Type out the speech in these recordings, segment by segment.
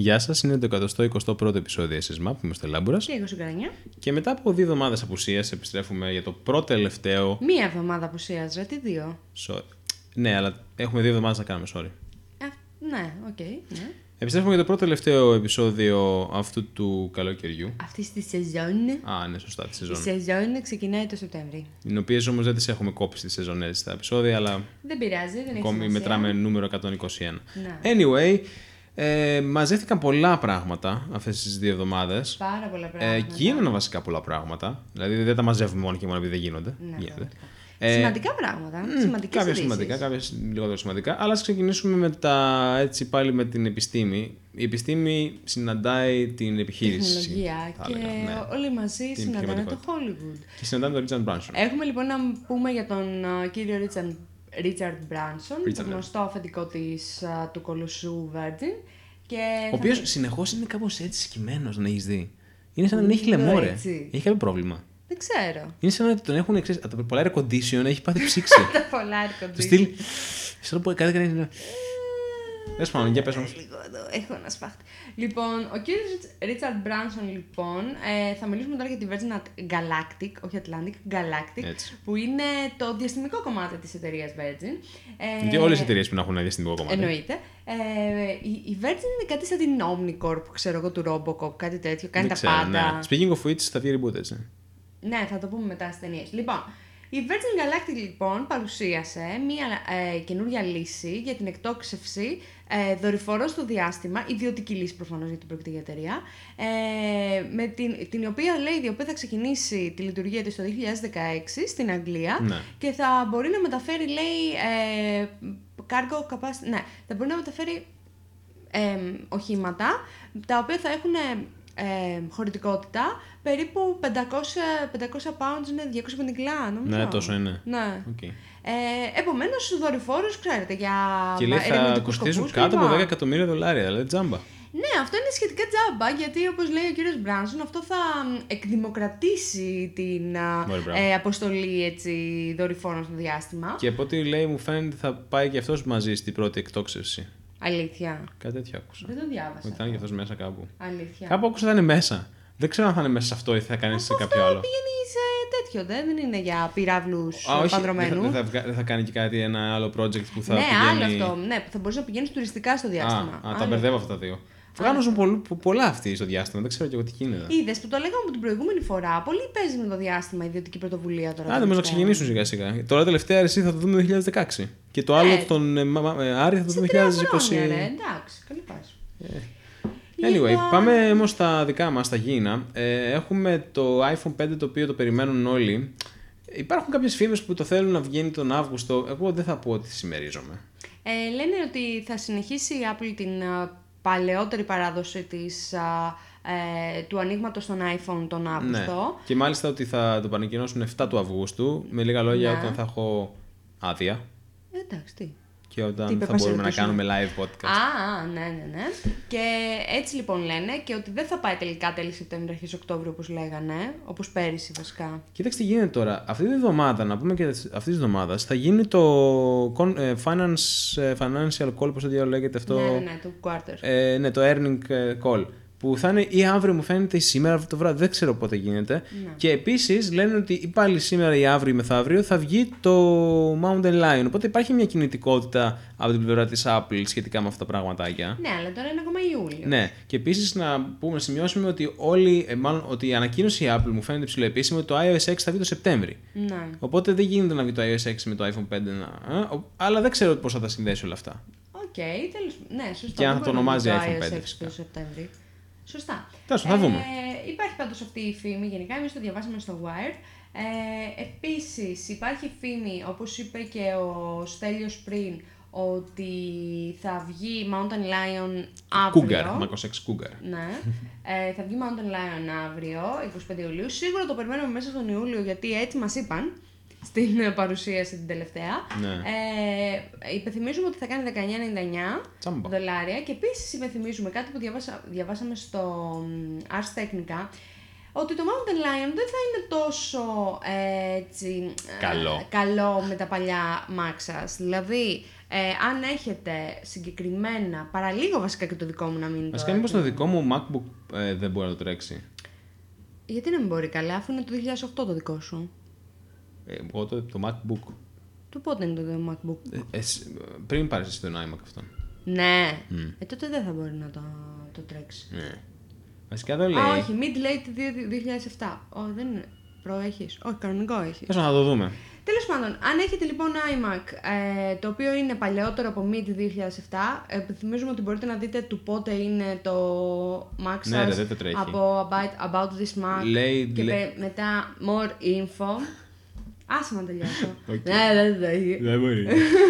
Γεια σας, είναι το 121ο επεισόδιο SSMAP, που είμαι στο Λάμπουρας. Και εγώ στην Καρανιά. Και μετά από 2 εβδομάδες απουσίας επιστρέφουμε για το πρώτο τελευταίο. Μία εβδομάδα απουσίας, ρε, τι 2. Ναι, αλλά έχουμε 2 εβδομάδες να κάνουμε, sorry. Ναι, οκ. Ναι. Επιστρέφουμε για το πρώτο τελευταίο επεισόδιο αυτού του καλοκαιριού. Αυτή τη σεζόν. Ναι, σωστά, τη σεζόν. Η σεζόν ξεκινάει το Σεπτέμβρη. Οι οποίες όμως δεν τις έχουμε κόψει τις σεζονές στα επεισόδια, αλλά. Δεν πειράζει, δεν έχει Ακόμη σημασία. μετράμε νούμερο 121. Ναι. Anyway, μαζεύτηκαν πολλά πράγματα αυτές τις 2 εβδομάδες. Πάρα πολλά πράγματα. Γίνανε βασικά πολλά πράγματα. Δηλαδή δεν τα μαζεύουμε μόνο και μόνο επειδή δεν γίνονται. Ναι, Γίνεται. Σημαντικά πράγματα. Κάποια σημαντικά, κάποια λιγότερο σημαντικά. Αλλά ας ξεκινήσουμε πάλι με την επιστήμη. Η επιστήμη συναντάει την επιχείρηση. Τεχνολογία. Και όλοι μαζί συναντάνε το Hollywood. Και συναντάνε τον Richard Branson. Έχουμε λοιπόν να πούμε για τον κύριο Richard Branson, το γνωστό αφεντικό του κολοσσού Virgin. Ο οποίος συνεχώς είναι κάπως έτσι σκυμμένος, να έχεις δει. Είναι σαν να μην έχει λαιμό, ρε. Έχει κάποιο πρόβλημα. Δεν ξέρω. Είναι σαν να τον έχουν εξαιρέσει. Από το πολλά air condition έχει πάθει ψήξη. Τα πολλά air condition. Το στυλ. Σαν να κάτι κάνει. Δεν σπάνω, για πες όμως. Έχω ένα σπάχτη. Λοιπόν, ο κύριος Richard Branson, λοιπόν, θα μιλήσουμε τώρα για τη Virgin Galactic, όχι Atlantic, Galactic, Έτσι. που είναι το διαστημικό κομμάτι της εταιρείας Virgin. Γιατί όλες οι εταιρείες που να έχουν ένα διαστημικό κομμάτι. Εννοείται. Η Virgin είναι κάτι σαν την Omnicorp, ξέρω εγώ, του Robocop, κάτι τέτοιο. Κάνει τα πάντα. Ναι. Speaking of which, θα βγει reboot, έτσι. Ναι, θα το πούμε μετά στις ταινίες. Λοιπόν, η Virgin Galactic λοιπόν παρουσίασε μια καινούργια λύση για την εκτόξευση δορυφορών στο διάστημα, ιδιωτική λύση προφανώς γιατί πρόκειται για εταιρεία, με την οποία λέει η οποία θα ξεκινήσει τη λειτουργία της το 2016 στην Αγγλία, ναι. Και θα μπορεί να μεταφέρει, λέει, cargo capacity, ναι, θα μπορεί να μεταφέρει οχήματα τα οποία θα έχουν χωρητικότητα περίπου 500 pounds, είναι 250 κιλά, νομίζω. Ναι, τόσο είναι. Ναι. Okay. Επομένως, δορυφόρους, ξέρετε, για και λέει θα κοστίζουν κάτω από $10 εκατομμύρια, δηλαδή τζάμπα. Ναι, αυτό είναι σχετικά τζάμπα, γιατί όπως λέει ο κύριος Μπράνσον, αυτό θα εκδημοκρατήσει την αποστολή δορυφόρων στο διάστημα. Και από ό,τι λέει, μου φαίνεται θα πάει και αυτός μαζί στην πρώτη εκτόξευση. Αλήθεια. Κάτι τέτοιο άκουσα. Δεν το διάβασα. Ότι θα είναι και αυτός μέσα κάπου. Αλήθεια. Κάπου άκουσα θα είναι μέσα. Δεν ξέρω αν θα είναι μέσα σε αυτό ή θα κάνει σε κάποιο άλλο. Αυτό πηγαίνει σε τέτοιο, δεν είναι για πυράβλους παντρωμένου. Δεν θα κάνει και κάτι, ένα άλλο project που θα ναι, πηγαίνει. άλλο αυτό. Ναι, που θα μπορείς να πηγαίνεις τουριστικά στο διάστημα. Τα μπερδεύω αυτά τα δύο. Βγάζουν πολλά αυτοί στο διάστημα, δεν ξέρω και εγώ τι γίνεται. Είδες που το λέγαμε από την προηγούμενη φορά. Πολύ παίζει με το διάστημα, ιδιωτική πρωτοβουλία τώρα. Άντε, να ξεκινήσουν σιγά σιγά. Τώρα τελευταία εσύ θα το δούμε το 2016. Και το άλλο τον Άρη θα το δούμε το 2020. Εντάξει, καλή πάση. Anyway, πάμε όμως στα δικά μας, στα γήινα. Έχουμε το iPhone 5 το οποίο το περιμένουν όλοι. Υπάρχουν κάποιες φήμες που το θέλουν να βγαίνει τον Αύγουστο. Εγώ δεν θα πω ότι συμμερίζομαι. Λένε ότι θα συνεχίσει η Apple την παλαιότερη παράδοση του ανοίγματος των iPhone τον Αύγουστο. Ναι. Και μάλιστα ότι θα το πανεκκοινώσουν 7 του Αυγούστου. Με λίγα λόγια, όταν θα έχω άδεια. Εντάξει, τι. Και όταν θα μπορούμε να κάνουμε live podcast. Ναι. Και έτσι λοιπόν λένε, και ότι δεν θα πάει τελικά τέλη Σεπτέμβρη, αρχές Οκτώβριο όπως λέγανε, όπως πέρυσι βασικά. Κοίταξε τι γίνεται τώρα. Αυτή τη εβδομάδα, να πούμε και αυτή τη εβδομάδα, θα γίνει το financial call, πώς το διάλογο λέγεται αυτό. Ναι, το quarter. Ναι, το earning call. Που θα είναι ή αύριο, μου φαίνεται, ή σήμερα το βράδυ. Δεν ξέρω πότε γίνεται. Ναι. Και επίσης λένε ότι ή πάλι σήμερα ή αύριο ή μεθαύριο θα βγει το Mountain Lion. Οπότε υπάρχει μια κινητικότητα από την πλευρά της Apple σχετικά με αυτά τα πραγματάκια. Ναι, αλλά τώρα είναι ακόμα Ιούλιο. Ναι. Και επίσης να σημειώσουμε ότι ότι η ανακοίνωση η Apple μου φαίνεται ψηλοεπίσημη ότι το iOS 6 θα βγει το Σεπτέμβρη. Ναι. Οπότε δεν γίνεται να βγει το iOS 6 με το iPhone 5. Αλλά δεν ξέρω πώς θα τα συνδέσει όλα αυτά. Ναι, σωστά. Και αν θα το ονομάζει iPhone 5. Το Σεπτέμβρη. Σωστά. Θα δούμε. Υπάρχει πάντως αυτή η φήμη, γενικά εμείς το διαβάσαμε στο Wired. Επίσης υπάρχει φήμη, όπως είπε και ο Στέλιος πριν, ότι θα βγει Mountain Lion αύριο. Cougar, Macos 6 Cougar. Ναι. Θα βγει Mountain Lion αύριο, 25 Ιουλίου. Σίγουρα το περιμένουμε μέσα στον Ιούλιο, γιατί έτσι μας είπαν στην παρουσίαση την τελευταία. Ναι. Υπενθυμίζουμε ότι θα κάνει $19.99 και επίσης υπενθυμίζουμε κάτι που διαβάσαμε στο Ars Technica, ότι το Mountain Lion δεν θα είναι τόσο καλό με τα παλιά Mac σας. Δηλαδή Αν έχετε συγκεκριμένα, παραλίγο βασικά και το δικό μου να μην βασικά, μήπως το δικό μου MacBook δεν μπορεί να το τρέξει. Γιατί να μην μπορεί καλά, αφού είναι το 2008 το δικό σου. Εγώ το MacBook. Το πότε είναι το MacBook? Πριν πάρεις εσύ τον iMac αυτόν. Ναι. Τότε δεν θα μπορεί να το τρέξει. Ναι. Βασικά δεν λέει. Όχι, mid-late 2007. Δεν είναι. Προέχεις. Όχι, κανονικό έχεις. Θες να το δούμε. Τέλος πάντων, αν έχετε λοιπόν iMac το οποίο είναι παλαιότερο από mid 2007, επιθυμίζουμε ότι μπορείτε να δείτε του πότε είναι το Mac σας από about this Mac και μετά more info. Άσε να τελειώσω. Ναι, δεν το έχει. Δεν μπορεί.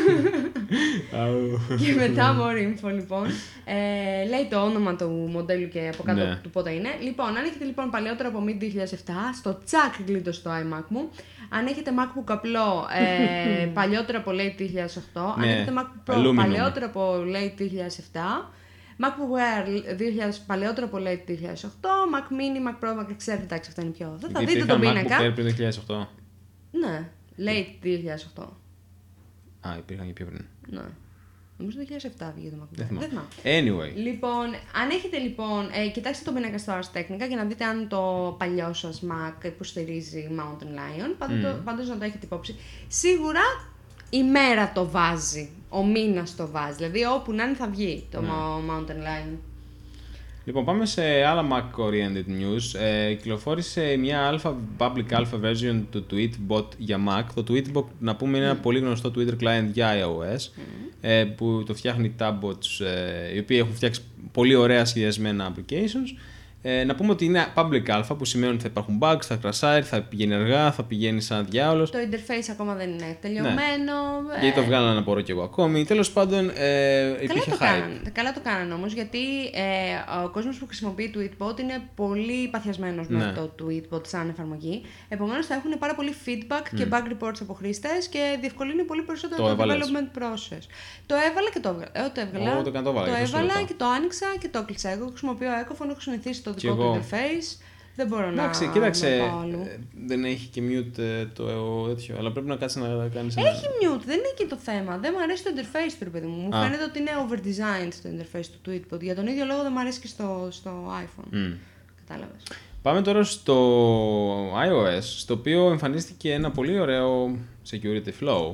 Και μετά more info λοιπόν. Λέει το όνομα του μοντέλου και από κάτω του πότε είναι. Λοιπόν, αν έχετε λοιπόν παλαιότερο από mid 2007, στο τσακ γλίτωσε το iMac μου. Αν έχετε MacBook απλό παλιότερο από late 2008, αν έχετε MacBook Pro παλιότερο από late 2007, MacBook Air παλαιότερο από late 2008, Mac Mini, Mac Pro, Mac XR, εντάξει αυτά είναι πιο. Θα δείτε τον πίνακα. MacBook Air πριν 2008. Ναι, late 2008. Υπήρχαν και πιο πριν. Ναι. Νομίζω το 2007 βγήκε το MacBook. Δεν θυμάμαι. Anyway. Λοιπόν, αν έχετε λοιπόν. Κοιτάξτε τον πίνακα στο Ars Technica για να δείτε αν το παλιό σας Mac υποστηρίζει Mountain Lion. Πάντως να το έχετε υπόψη. Σίγουρα η μέρα το βάζει. Ο μήνας το βάζει. Δηλαδή όπου να είναι θα βγει το Mountain Lion. Λοιπόν, πάμε σε άλλα Mac-oriented news. Κυκλοφόρησε μια public alpha version του Tweetbot για Mac. Το Tweetbot, να πούμε, είναι ένα πολύ γνωστό Twitter client για iOS, που το φτιάχνει Tabbots, οι οποίοι έχουν φτιάξει πολύ ωραία σχεδιασμένα applications. Να πούμε ότι είναι public alpha, που σημαίνει ότι θα υπάρχουν bugs, θα κρασάρει, θα πηγαίνει αργά, θα πηγαίνει σαν διάολος. Το interface ακόμα δεν είναι τελειωμένο. Ναι. Γιατί το βγάλανε να μπορώ κι εγώ ακόμη. Τέλος πάντων, υπήρχε hype. Καλά το κάνανε όμως, γιατί ο κόσμος που χρησιμοποιεί Tweetbot είναι πολύ παθιασμένος με το Tweetbot σαν εφαρμογή. Επομένως θα έχουν πάρα πολύ feedback και bug reports από χρήστες και διευκολύνει πολύ περισσότερο το development process. Το έβαλα και το έβγαλα. Το έβαλα και το άνοιξα και το έκλεισα. Εγώ χρησιμοποιώ Ecophone, έχω συνηθίσει το δικό του interface. Δεν μπορώ να. Κοίταξε. Δεν έχει και mute το τέτοιο, αλλά πρέπει να κάτσει να κάνει. Έχει mute, δεν είναι εκεί το θέμα. Δεν μου αρέσει το interface του, ρε παιδί μου. Μου φαίνεται ότι είναι overdesigned το interface του Tweetbot. Για τον ίδιο λόγο δεν μου αρέσει και στο iPhone. Κατάλαβες. Πάμε τώρα στο iOS, στο οποίο εμφανίστηκε ένα πολύ ωραίο security flow.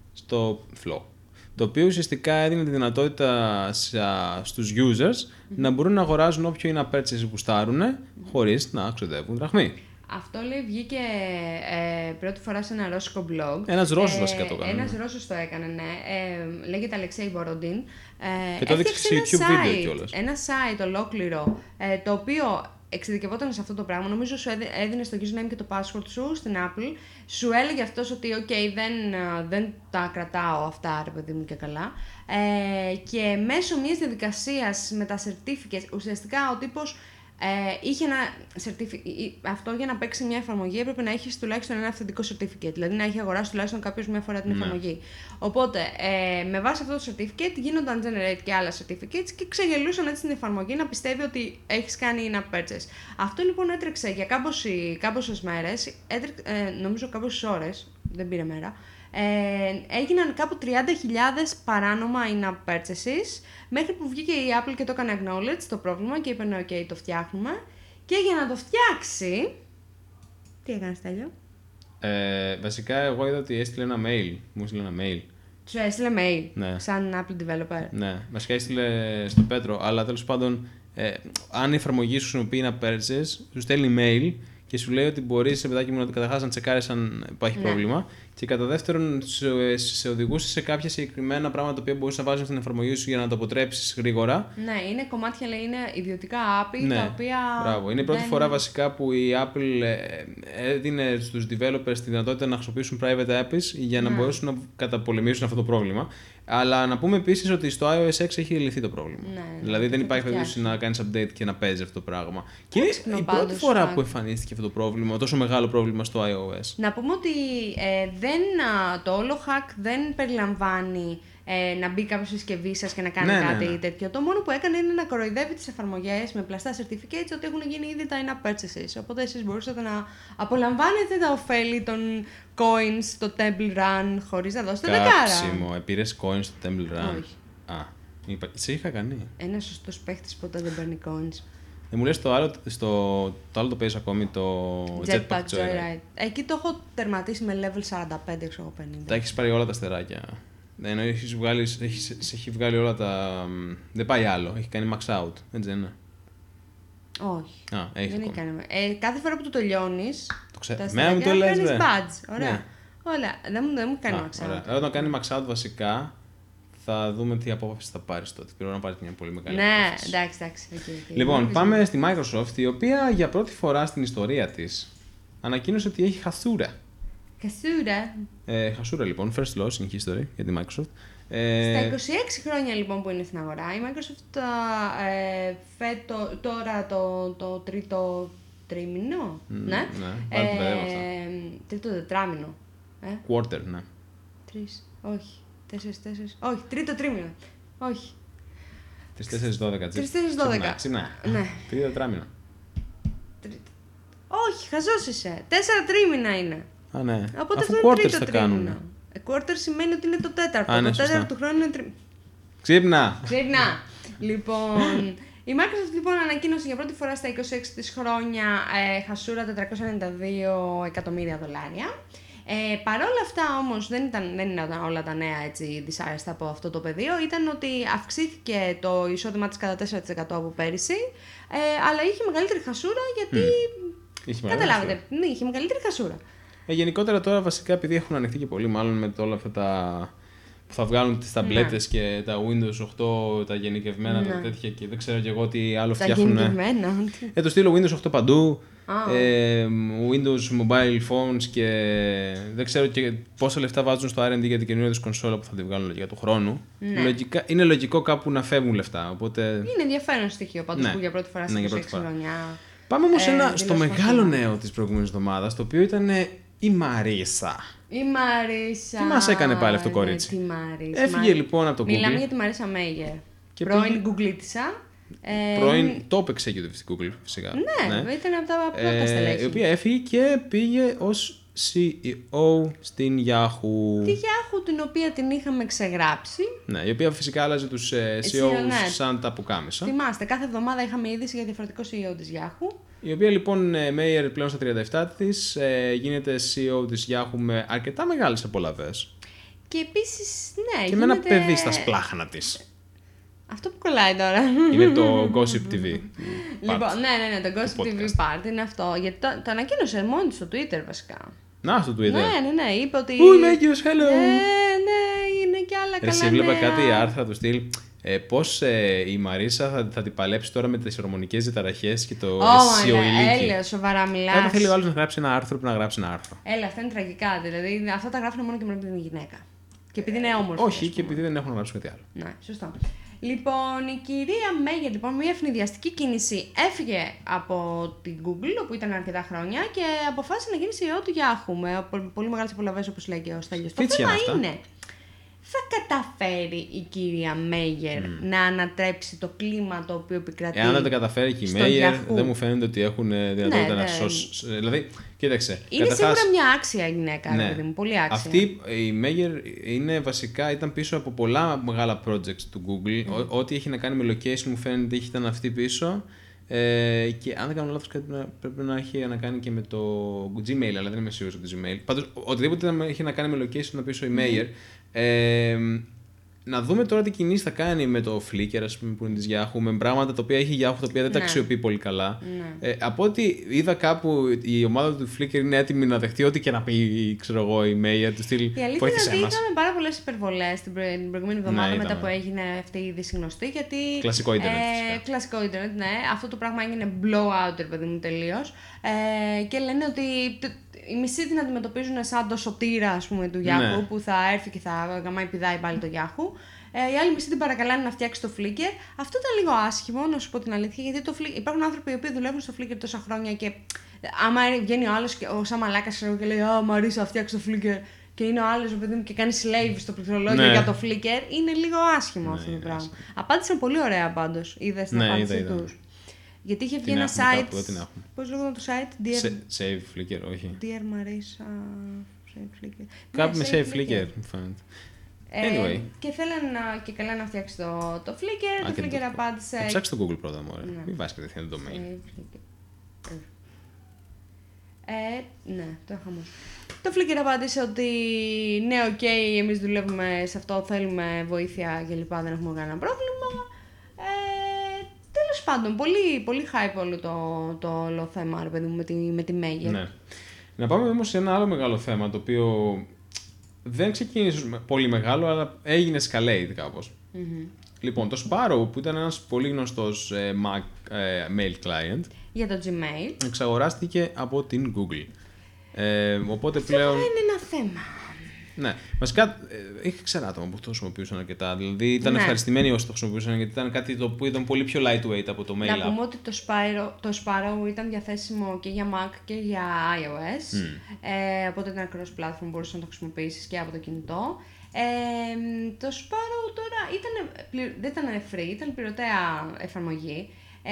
Το οποίο ουσιαστικά έδινε τη δυνατότητα στους users να μπορούν να αγοράζουν όποιο είναι purchase που γουστάρουν χωρίς να ξοδεύουν δραχμή. Αυτό λέει βγήκε πρώτη φορά σε ένα ρώσικο blog. Ένας Ρώσος βασικά το έκανε. Ένας Ρώσος το έκανε, ναι. Λέγεται Αλεξέη Μποροντίν. Και το έδειξε σε YouTube βίντεο κιόλας. Ένα site ολόκληρο, το οποίο εξειδικευόταν σε αυτό το πράγμα. Νομίζω σου έδινε στο username και το password σου στην Apple. Σου έλεγε αυτός ότι δεν τα κρατάω αυτά, ρε παιδί μου, και καλά. Και μέσω μιας διαδικασίας με τα certificates, ουσιαστικά ο τύπος είχε ένα αυτό για να παίξει μια εφαρμογή έπρεπε να έχει τουλάχιστον ένα αυθεντικό certificate, δηλαδή να έχει αγοράσει τουλάχιστον κάποιος μια φορά την εφαρμογή. Οπότε, με βάση αυτό το certificate γίνονταν generate και άλλα certificates και ξεγελούσαν έτσι την εφαρμογή να πιστεύει ότι έχεις κάνει in-app purchase. Αυτό λοιπόν έτρεξε για κάμποσες μέρες, νομίζω κάμποσες ώρες, δεν πήρε μέρα. Έγιναν κάπου 30.000 παράνομα in-app purchases μέχρι που βγήκε η Apple και το έκανε acknowledge το πρόβλημα και είπε ναι, ok, το φτιάχνουμε. Και για να το φτιάξει... Τι έκανες, Τέλειο? Βασικά εγώ είδα ότι έστειλε ένα mail. Μου έστειλε ένα mail. Σου έστειλε mail, ναι. Σαν Apple developer? Ναι, βασικά έστειλε στο Πέτρο, αλλά τέλος πάντων αν η εφαρμογή σου χρησιμοποιεί ένα purchase, σου στέλνει mail και σου λέει ότι μπορείς, παιδάκι μου, καταρχάς να τσεκάρεις αν υπάρχει πρόβλημα. Και κατά δεύτερον, σε οδηγούσε σε κάποια συγκεκριμένα πράγματα τα οποία μπορείς να βάζεις στην εφαρμογή σου για να το αποτρέψεις γρήγορα. Ναι, είναι κομμάτια, λέει, είναι ιδιωτικά API, ναι, τα οποία. Μπράβο. Είναι η πρώτη φορά βασικά που η Apple έδινε στους developers τη δυνατότητα να χρησιμοποιήσουν private APIs για να μπορέσουν να καταπολεμήσουν αυτό το πρόβλημα. Αλλά να πούμε επίσης ότι στο iOS 6 έχει λυθεί το πρόβλημα. Ναι, δηλαδή δεν υπάρχει περίπτωση να κάνεις update και να παίζει αυτό το πράγμα. Και είναι η πρώτη φορά που εμφανίστηκε αυτό το πρόβλημα, τόσο μεγάλο πρόβλημα στο iOS. Να πούμε ότι το όλο hack δεν περιλαμβάνει να μπει κάποιο στη συσκευή σας και να κάνει κάτι τέτοιο. Το μόνο που έκανε είναι να κοροϊδεύει τις εφαρμογές με πλαστά certificates ότι έχουν γίνει ήδη τα in-app purchases. Οπότε εσείς μπορούσατε να απολαμβάνετε τα ωφέλη των coins στο Temple Run χωρίς να δώσετε δεκάρα. Κάψιμο, πήρες coins στο Temple Run. Όχι. Σε είχα κάνει. Ένας σωστός παίχτης ποτέ δεν παίρνει coins. Μου λες το άλλο το παίζεις ακόμη, το Jetpack Joyride. Εκεί το έχω τερματίσει με level 45, 50. Τα έχεις πάρει όλα τα αστεράκια. Ενώ σε έχει βγάλει όλα τα... Δεν πάει άλλο, έχει κάνει max out, έτσι δεν είναι? Όχι. Έχει δεν έχει κάνει. Κάθε φορά που το τελειώνεις, τα αστεράκια παίρνεις badge. Ωραία. Ναι. Όλα. Δεν μου κάνει max out. Όταν κάνει max out βασικά, θα δούμε τι απόφαση θα πάρεις τότε. Πρέπει να πάρεις μια πολύ μεγάλη απόφαση. Ναι, εντάξει. Okay. Λοιπόν, πάμε στη Microsoft, η οποία για πρώτη φορά στην ιστορία της ανακοίνωσε ότι έχει χασούρα. Χασούρα λοιπόν, first loss in history για τη Microsoft. Στα 26 χρόνια λοιπόν που είναι στην αγορά, η Microsoft τώρα το τρίτο τρίμηνο, ναι. Τρίτο τετράμηνο. Quarter, ναι. Όχι. 4, όχι, τρίτο τρίμηνο. Όχι. 3-4-12. Ξύπνα. Ναι. Τρίτο τετράμηνο. Όχι, χαζός είσαι. 4 τρίμηνα είναι. Ναι. Οπότε αυτό είναι τρίτο τρίμηνο. Quarter σημαίνει ότι είναι το τέταρτο. Το τέταρτο του χρόνου είναι τρίμηνο. Ξύπνα. Λοιπόν, η Microsoft λοιπόν ανακοίνωσε για πρώτη φορά στα 26 της χρόνια χασούρα $492 εκατομμύρια. Παρ' όλα αυτά όμως δεν ήταν όλα τα νέα έτσι δυσάρεστα από αυτό το πεδίο. Ήταν ότι αυξήθηκε το εισόδημά της κατά 4% από πέρυσι, αλλά είχε μεγαλύτερη χασούρα γιατί... Καταλάβετε, ναι, είχε μεγαλύτερη χασούρα. Γενικότερα τώρα βασικά επειδή έχουν ανοιχτεί και πολύ μάλλον με όλα αυτά τα... που θα βγάλουν τις ταμπλέτες και τα Windows 8, τα γενικευμένα τέτοια και δεν ξέρω και εγώ τι άλλο φτιάχνουν. Τα γενικευμένα. Το στείλω Windows 8 παντού. Windows Mobile Phones και δεν ξέρω και πόσα λεφτά βάζουν στο R&D για την καινούργια τους κονσόλα που θα τη βγάλουν για του χρόνου. Ναι. Είναι λογικό κάπου να φεύγουν λεφτά. Οπότε... Είναι ενδιαφέρον στοιχείο πάντως που για πρώτη φορά στις 26 χρόνια. Πάμε όμως στο μεγάλο νέο της προηγούμενης εβδομάδας, το οποίο ήταν η Μαρίσα. Τι μας έκανε πάλι αυτό το κορίτσι? Έφυγε λοιπόν από το Google. Μιλάμε για τη Μαρίσα Μέιγερ. Πρώην Γκουγκλίτισσα. Πρώην top executive στην Google, φυσικά. Ναι, ήταν από τα πρώτα στελέχη. Η οποία έφυγε και πήγε ως CEO στην Yahoo. Τη Yahoo την οποία την είχαμε ξεγράψει. Ναι, η οποία φυσικά άλλαζε τους CEOs σαν τα πουκάμισα. Θυμάστε, κάθε εβδομάδα είχαμε είδηση για διαφορετικό CEO της Yahoo. Η οποία λοιπόν, Μέιερ πλέον στα 37 της, γίνεται CEO της Yahoo με αρκετά μεγάλες απολαβές. Και επίσης, ναι, και με ένα παιδί στα σπλάχνα της. Αυτό που κολλάει τώρα. Είναι το Gossip TV. Λοιπόν, ναι, το Gossip TV Part είναι αυτό. Γιατί το ανακοίνωσε μόνη στο Twitter βασικά. Στο Twitter. Ναι, είπε ότι... Πού είμαι Άγιος, hello! Ναι, είναι και άλλα καλά νέα. Έβλεπα κάτι άρθρα του στυλ. Πώς η Μαρίσα θα την παλέψει τώρα με τις ορμονικές διαταραχές και το αισιο ηλίκη. Έλα, σοβαρά μιλάς. Όταν θέλει ο άλλος να γράψει ένα άρθρο, πρέπει να γράψει ένα άρθρο. Έλα, αυτά είναι τραγικά. Δηλαδή, αυτά τα γράφουν μόνο και μόνο επειδή είναι γυναίκα. Και επειδή είναι όμορφη. Όχι, και επειδή δεν έχουν να γράψουν κάτι άλλο. Ναι, σωστό. Λοιπόν, η κυρία Μέγερ, λοιπόν, μια ευνηδιαστική κίνηση, έφυγε από την Google, όπου ήταν αρκετά χρόνια, και αποφάσισε να γίνει CEO του Yahoo, με πολύ μεγάλες απολαβές, όπως λέει και ο Στέλιος. Το θέμα είναι, θα καταφέρει η κυρία Μέγερ να ανατρέψει το κλίμα το οποίο επικρατεί? Εάν δεν τα καταφέρει και η Μέγερ, δεν μου φαίνεται ότι έχουν δυνατότητα να σώσει. Δηλαδή, κοίταξε. Είναι σίγουρα μια άξια γυναίκα, παιδί μου, πολύ άξια. Αυτή η Μέγερ ήταν πίσω από πολλά μεγάλα projects του Google. Ό,τι έχει να κάνει με location μου φαίνεται ήταν αυτή πίσω. Και αν δεν κάνω λάθος, κάτι πρέπει να έχει να κάνει και με το Gmail, αλλά δεν είμαι σίγουρος για το Gmail. Πάντως, οτιδήποτε έχει να κάνει με location πίσω η Μέγερ. Να δούμε τώρα τι κινήσεις θα κάνει με το Flickr, ας πούμε, που είναι της Yahoo, με πράγματα τα οποία έχει η Yahoo, τα οποία δεν τα αξιοποιεί πολύ καλά. Από ό,τι είδα κάπου, η ομάδα του Flickr είναι έτοιμη να δεχτεί ό,τι και να πει, ξέρω εγώ, η Μέγερ του στυλ. Η αλήθεια είναι ότι είχαμε πάρα πολλές υπερβολές την προηγούμενη εβδομάδα μετά που έγινε αυτή η είδηση γνωστή. Γιατί... Κλασικό ίντερνετ. Κλασικό ίντερνετ, ναι. Αυτό το πράγμα έγινε blowout, παιδί μου, τελείως. Και λένε ότι οι μισοί την αντιμετωπίζουν σαν το σωτήρα, ας πούμε, του Yahoo, που θα έρθει και θα γαμάει πηδάει πάλι το Yahoo. Οι άλλοι μισοί την παρακαλάνε να φτιάξει το Flickr. Αυτό ήταν λίγο άσχημο, να σου πω την αλήθεια, γιατί υπάρχουν άνθρωποι οι οποίοι δουλεύουν στο Flickr τόσα χρόνια και άμα βγαίνει ο άλλος, ο σαν μαλάκας, και λέει «Α, Μαρίσα, φτιάξει το Flickr», και είναι ο άλλος ο παιδί μου και κάνει slave στο πληκτρολόγιο για το Flickr, είναι λίγο άσχημο αυτό το πράγμα. Απάντησαν πολύ ωραία πάντως. Είδες την απάντηση τους. Γιατί είχε βγει ένα site. Πώς λέγονταν το site? Save Flickr, όχι. Dear Marissa. Save Flickr. Κάπου με Save Flickr, μου φαίνεται. Anyway. Και θέλανε και καλά να φτιάξει το Flickr. Το Flickr απάντησε. Ψάξει το Google πρώτα, μωρέ. Μην βάζει κατευθείαν το domain. Ναι, το είχαμε. Το Flickr απάντησε ότι ναι, οκ, εμείς δουλεύουμε σε αυτό, θέλουμε βοήθεια και λοιπά, δεν έχουμε κανένα πρόβλημα. Τέλος πάντων, πολύ, πολύ hype όλο το όλο θέμα, ρε παιδί μου, με τη Μέγερ. Ναι. Να πάμε όμως σε ένα άλλο μεγάλο θέμα, το οποίο δεν ξεκίνησε πολύ μεγάλο, αλλά έγινε escalate κάπως. Λοιπόν, το Sparrow, που ήταν ένας πολύ γνωστός Mac mail client, για το Gmail, εξαγοράστηκε από την Google. Οπότε αυτό πλέον... είναι ένα θέμα. Ναι, βασικά είχε ξέρα άτομα που το χρησιμοποιούσαν αρκετά. Δηλαδή ήταν ευχαριστημένοι όσοι το χρησιμοποιούσαν, γιατί ήταν κάτι το που ήταν πολύ πιο lightweight από το Mail App. Να πούμε ότι το Sparrow ήταν διαθέσιμο και για Mac και για iOS. Οπότε ήταν cross-platform, μπορούσες να το χρησιμοποιήσεις και από το κινητό. Το Sparrow τώρα δεν ήταν free, ήταν πληρωτέα εφαρμογή.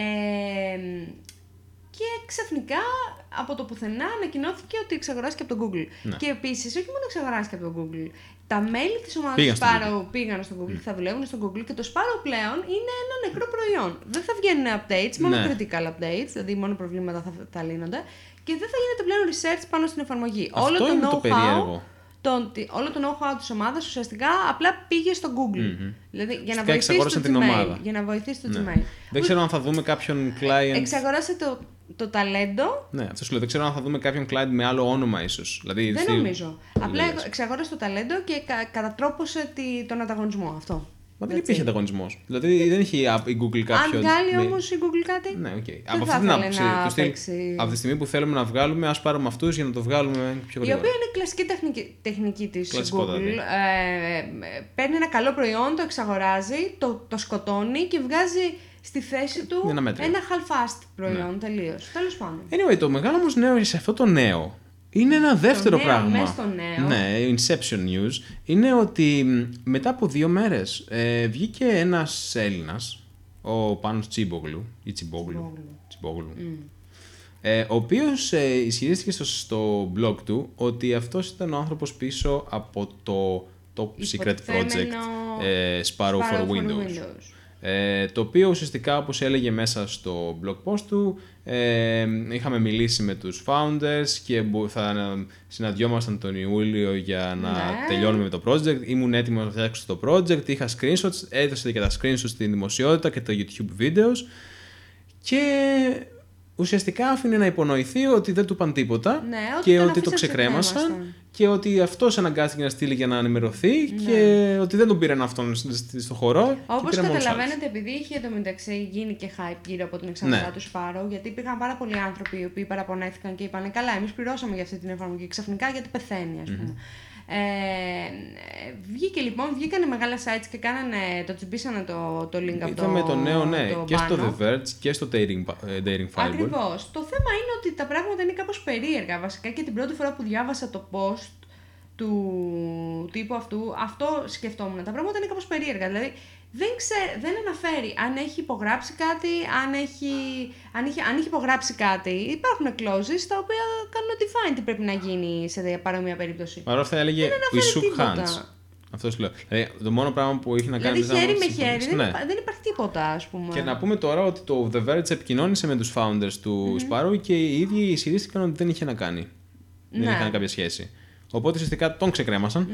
Και ξαφνικά από το πουθενά ανακοινώθηκε ότι εξαγοράστηκε από το Google. Ναι. Και επίσης, όχι μόνο εξαγοράστηκε από το Google, τα μέλη της ομάδας του Sparrow πήγαν στο Google και θα δουλεύουν στο Google και το Sparrow πλέον είναι ένα νεκρό προϊόν. Δεν θα βγαίνουν updates, μόνο critical updates, δηλαδή μόνο προβλήματα θα λύνονται και δεν θα γίνεται πλέον research πάνω στην εφαρμογή. Αυτό είναι το περίεργο. Όλο το know-how της ομάδας ουσιαστικά απλά πήγε στο Google. Δηλαδή για να βοηθήσει το Gmail. Για να βοηθήσει το Gmail. Δεν ξέρω αν θα δούμε κάποιον client. Εξαγοράσε το ταλέντο. Ναι, αυτό σου λέω. Δεν ξέρω αν θα δούμε κάποιον client με άλλο όνομα ίσως. Δηλαδή, δεν νομίζω. Απλά εξαγόρασε το ταλέντο και κατατρόπωσε τον ανταγωνισμό. Αυτό. Μα δεν υπήρχε ανταγωνισμός. Δηλαδή δεν είχε η Google κάποιον. Αν βγάλει όμως η Google κάτι. Ναι, οκ. Από αυτή την άποψη. Από τη στιγμή που θέλουμε να βγάλουμε, ας πάρουμε αυτούς για να το βγάλουμε πιο γρήγορα. Η οποία είναι κλασική τεχνική της Google. Παίρνει ένα καλό προϊόν, το εξαγοράζει, το σκοτώνει και βγάζει στη θέση του ένα half-assed προϊόν τελείως. Τέλος πάντων. Anyway, το μεγάλο όμως νέο σε αυτό το νέο είναι ένα δεύτερο πράγμα. Μες στο νέο. Ναι, Inception News. Είναι ότι μετά από 2 μέρες βγήκε ένας Έλληνας, ο Πάνος Τσίμπογλου, ή Τσιμπόγλου, ο οποίος ισχυρίστηκε στο blog του ότι αυτός ήταν ο άνθρωπος πίσω από το Top Secret Project Sparrow for Windows. Το οποίο ουσιαστικά, όπως έλεγε μέσα στο blog post του, είχαμε μιλήσει με τους founders και θα συναντιόμασταν τον Ιούλιο για να τελειώνουμε με το project. Ήμουν έτοιμος να φτιάξω το project, είχα screenshots, έδωσε και τα screenshots στην δημοσιότητα και τα YouTube videos και ουσιαστικά άφηνε να υπονοηθεί ότι δεν του είπαν τίποτα και ότι το ξεκρέμασαν και ότι αυτός αναγκάστηκε να στείλει για να ενημερωθεί και ότι δεν τον πήραν αυτόν στο χορό. Όπως καταλαβαίνετε, επειδή είχε εντωμεταξύ γίνει και hype γύρω από την εξαγορά του Sparrow, γιατί υπήρχαν πάρα πολλοί άνθρωποι οι οποίοι παραπονέθηκαν και είπαν καλά, εμείς πληρώσαμε για αυτή την εφαρμογή ξαφνικά γιατί πεθαίνει, ας πούμε. Βγήκανε μεγάλα sites και το τσιμπήσανε το link από το. Είδαμε το νέο, και στο The Verge και στο Daring Fireball. Ακριβώς. Το θέμα είναι ότι τα πράγματα είναι κάπως περίεργα. Βασικά και την πρώτη φορά που διάβασα το post του τύπου αυτού, αυτό σκεφτόμουν. Τα πράγματα είναι κάπως περίεργα. Δηλαδή δεν αναφέρει αν έχει υπογράψει κάτι, αν έχει υπογράψει κάτι. Υπάρχουν clauses τα οποία κάνουν define τι πρέπει να γίνει σε παρόμοια περίπτωση. Παρ' όλα αυτά έλεγε we shook hands. Αυτό σου λέω. Δηλαδή, το μόνο πράγμα που έχει να κάνει. Δηλαδή χέρι με χέρι, δεν υπάρχει τίποτα, ας πούμε. Και να πούμε τώρα ότι το The Verge επικοινώνησε με τους founders του Sparrow και οι ίδιοι ισχυρίστηκαν ότι δεν είχε να κάνει. Δεν είχαν κάποια σχέση. Οπότε ουσιαστικά τον ξεκρέμασαν.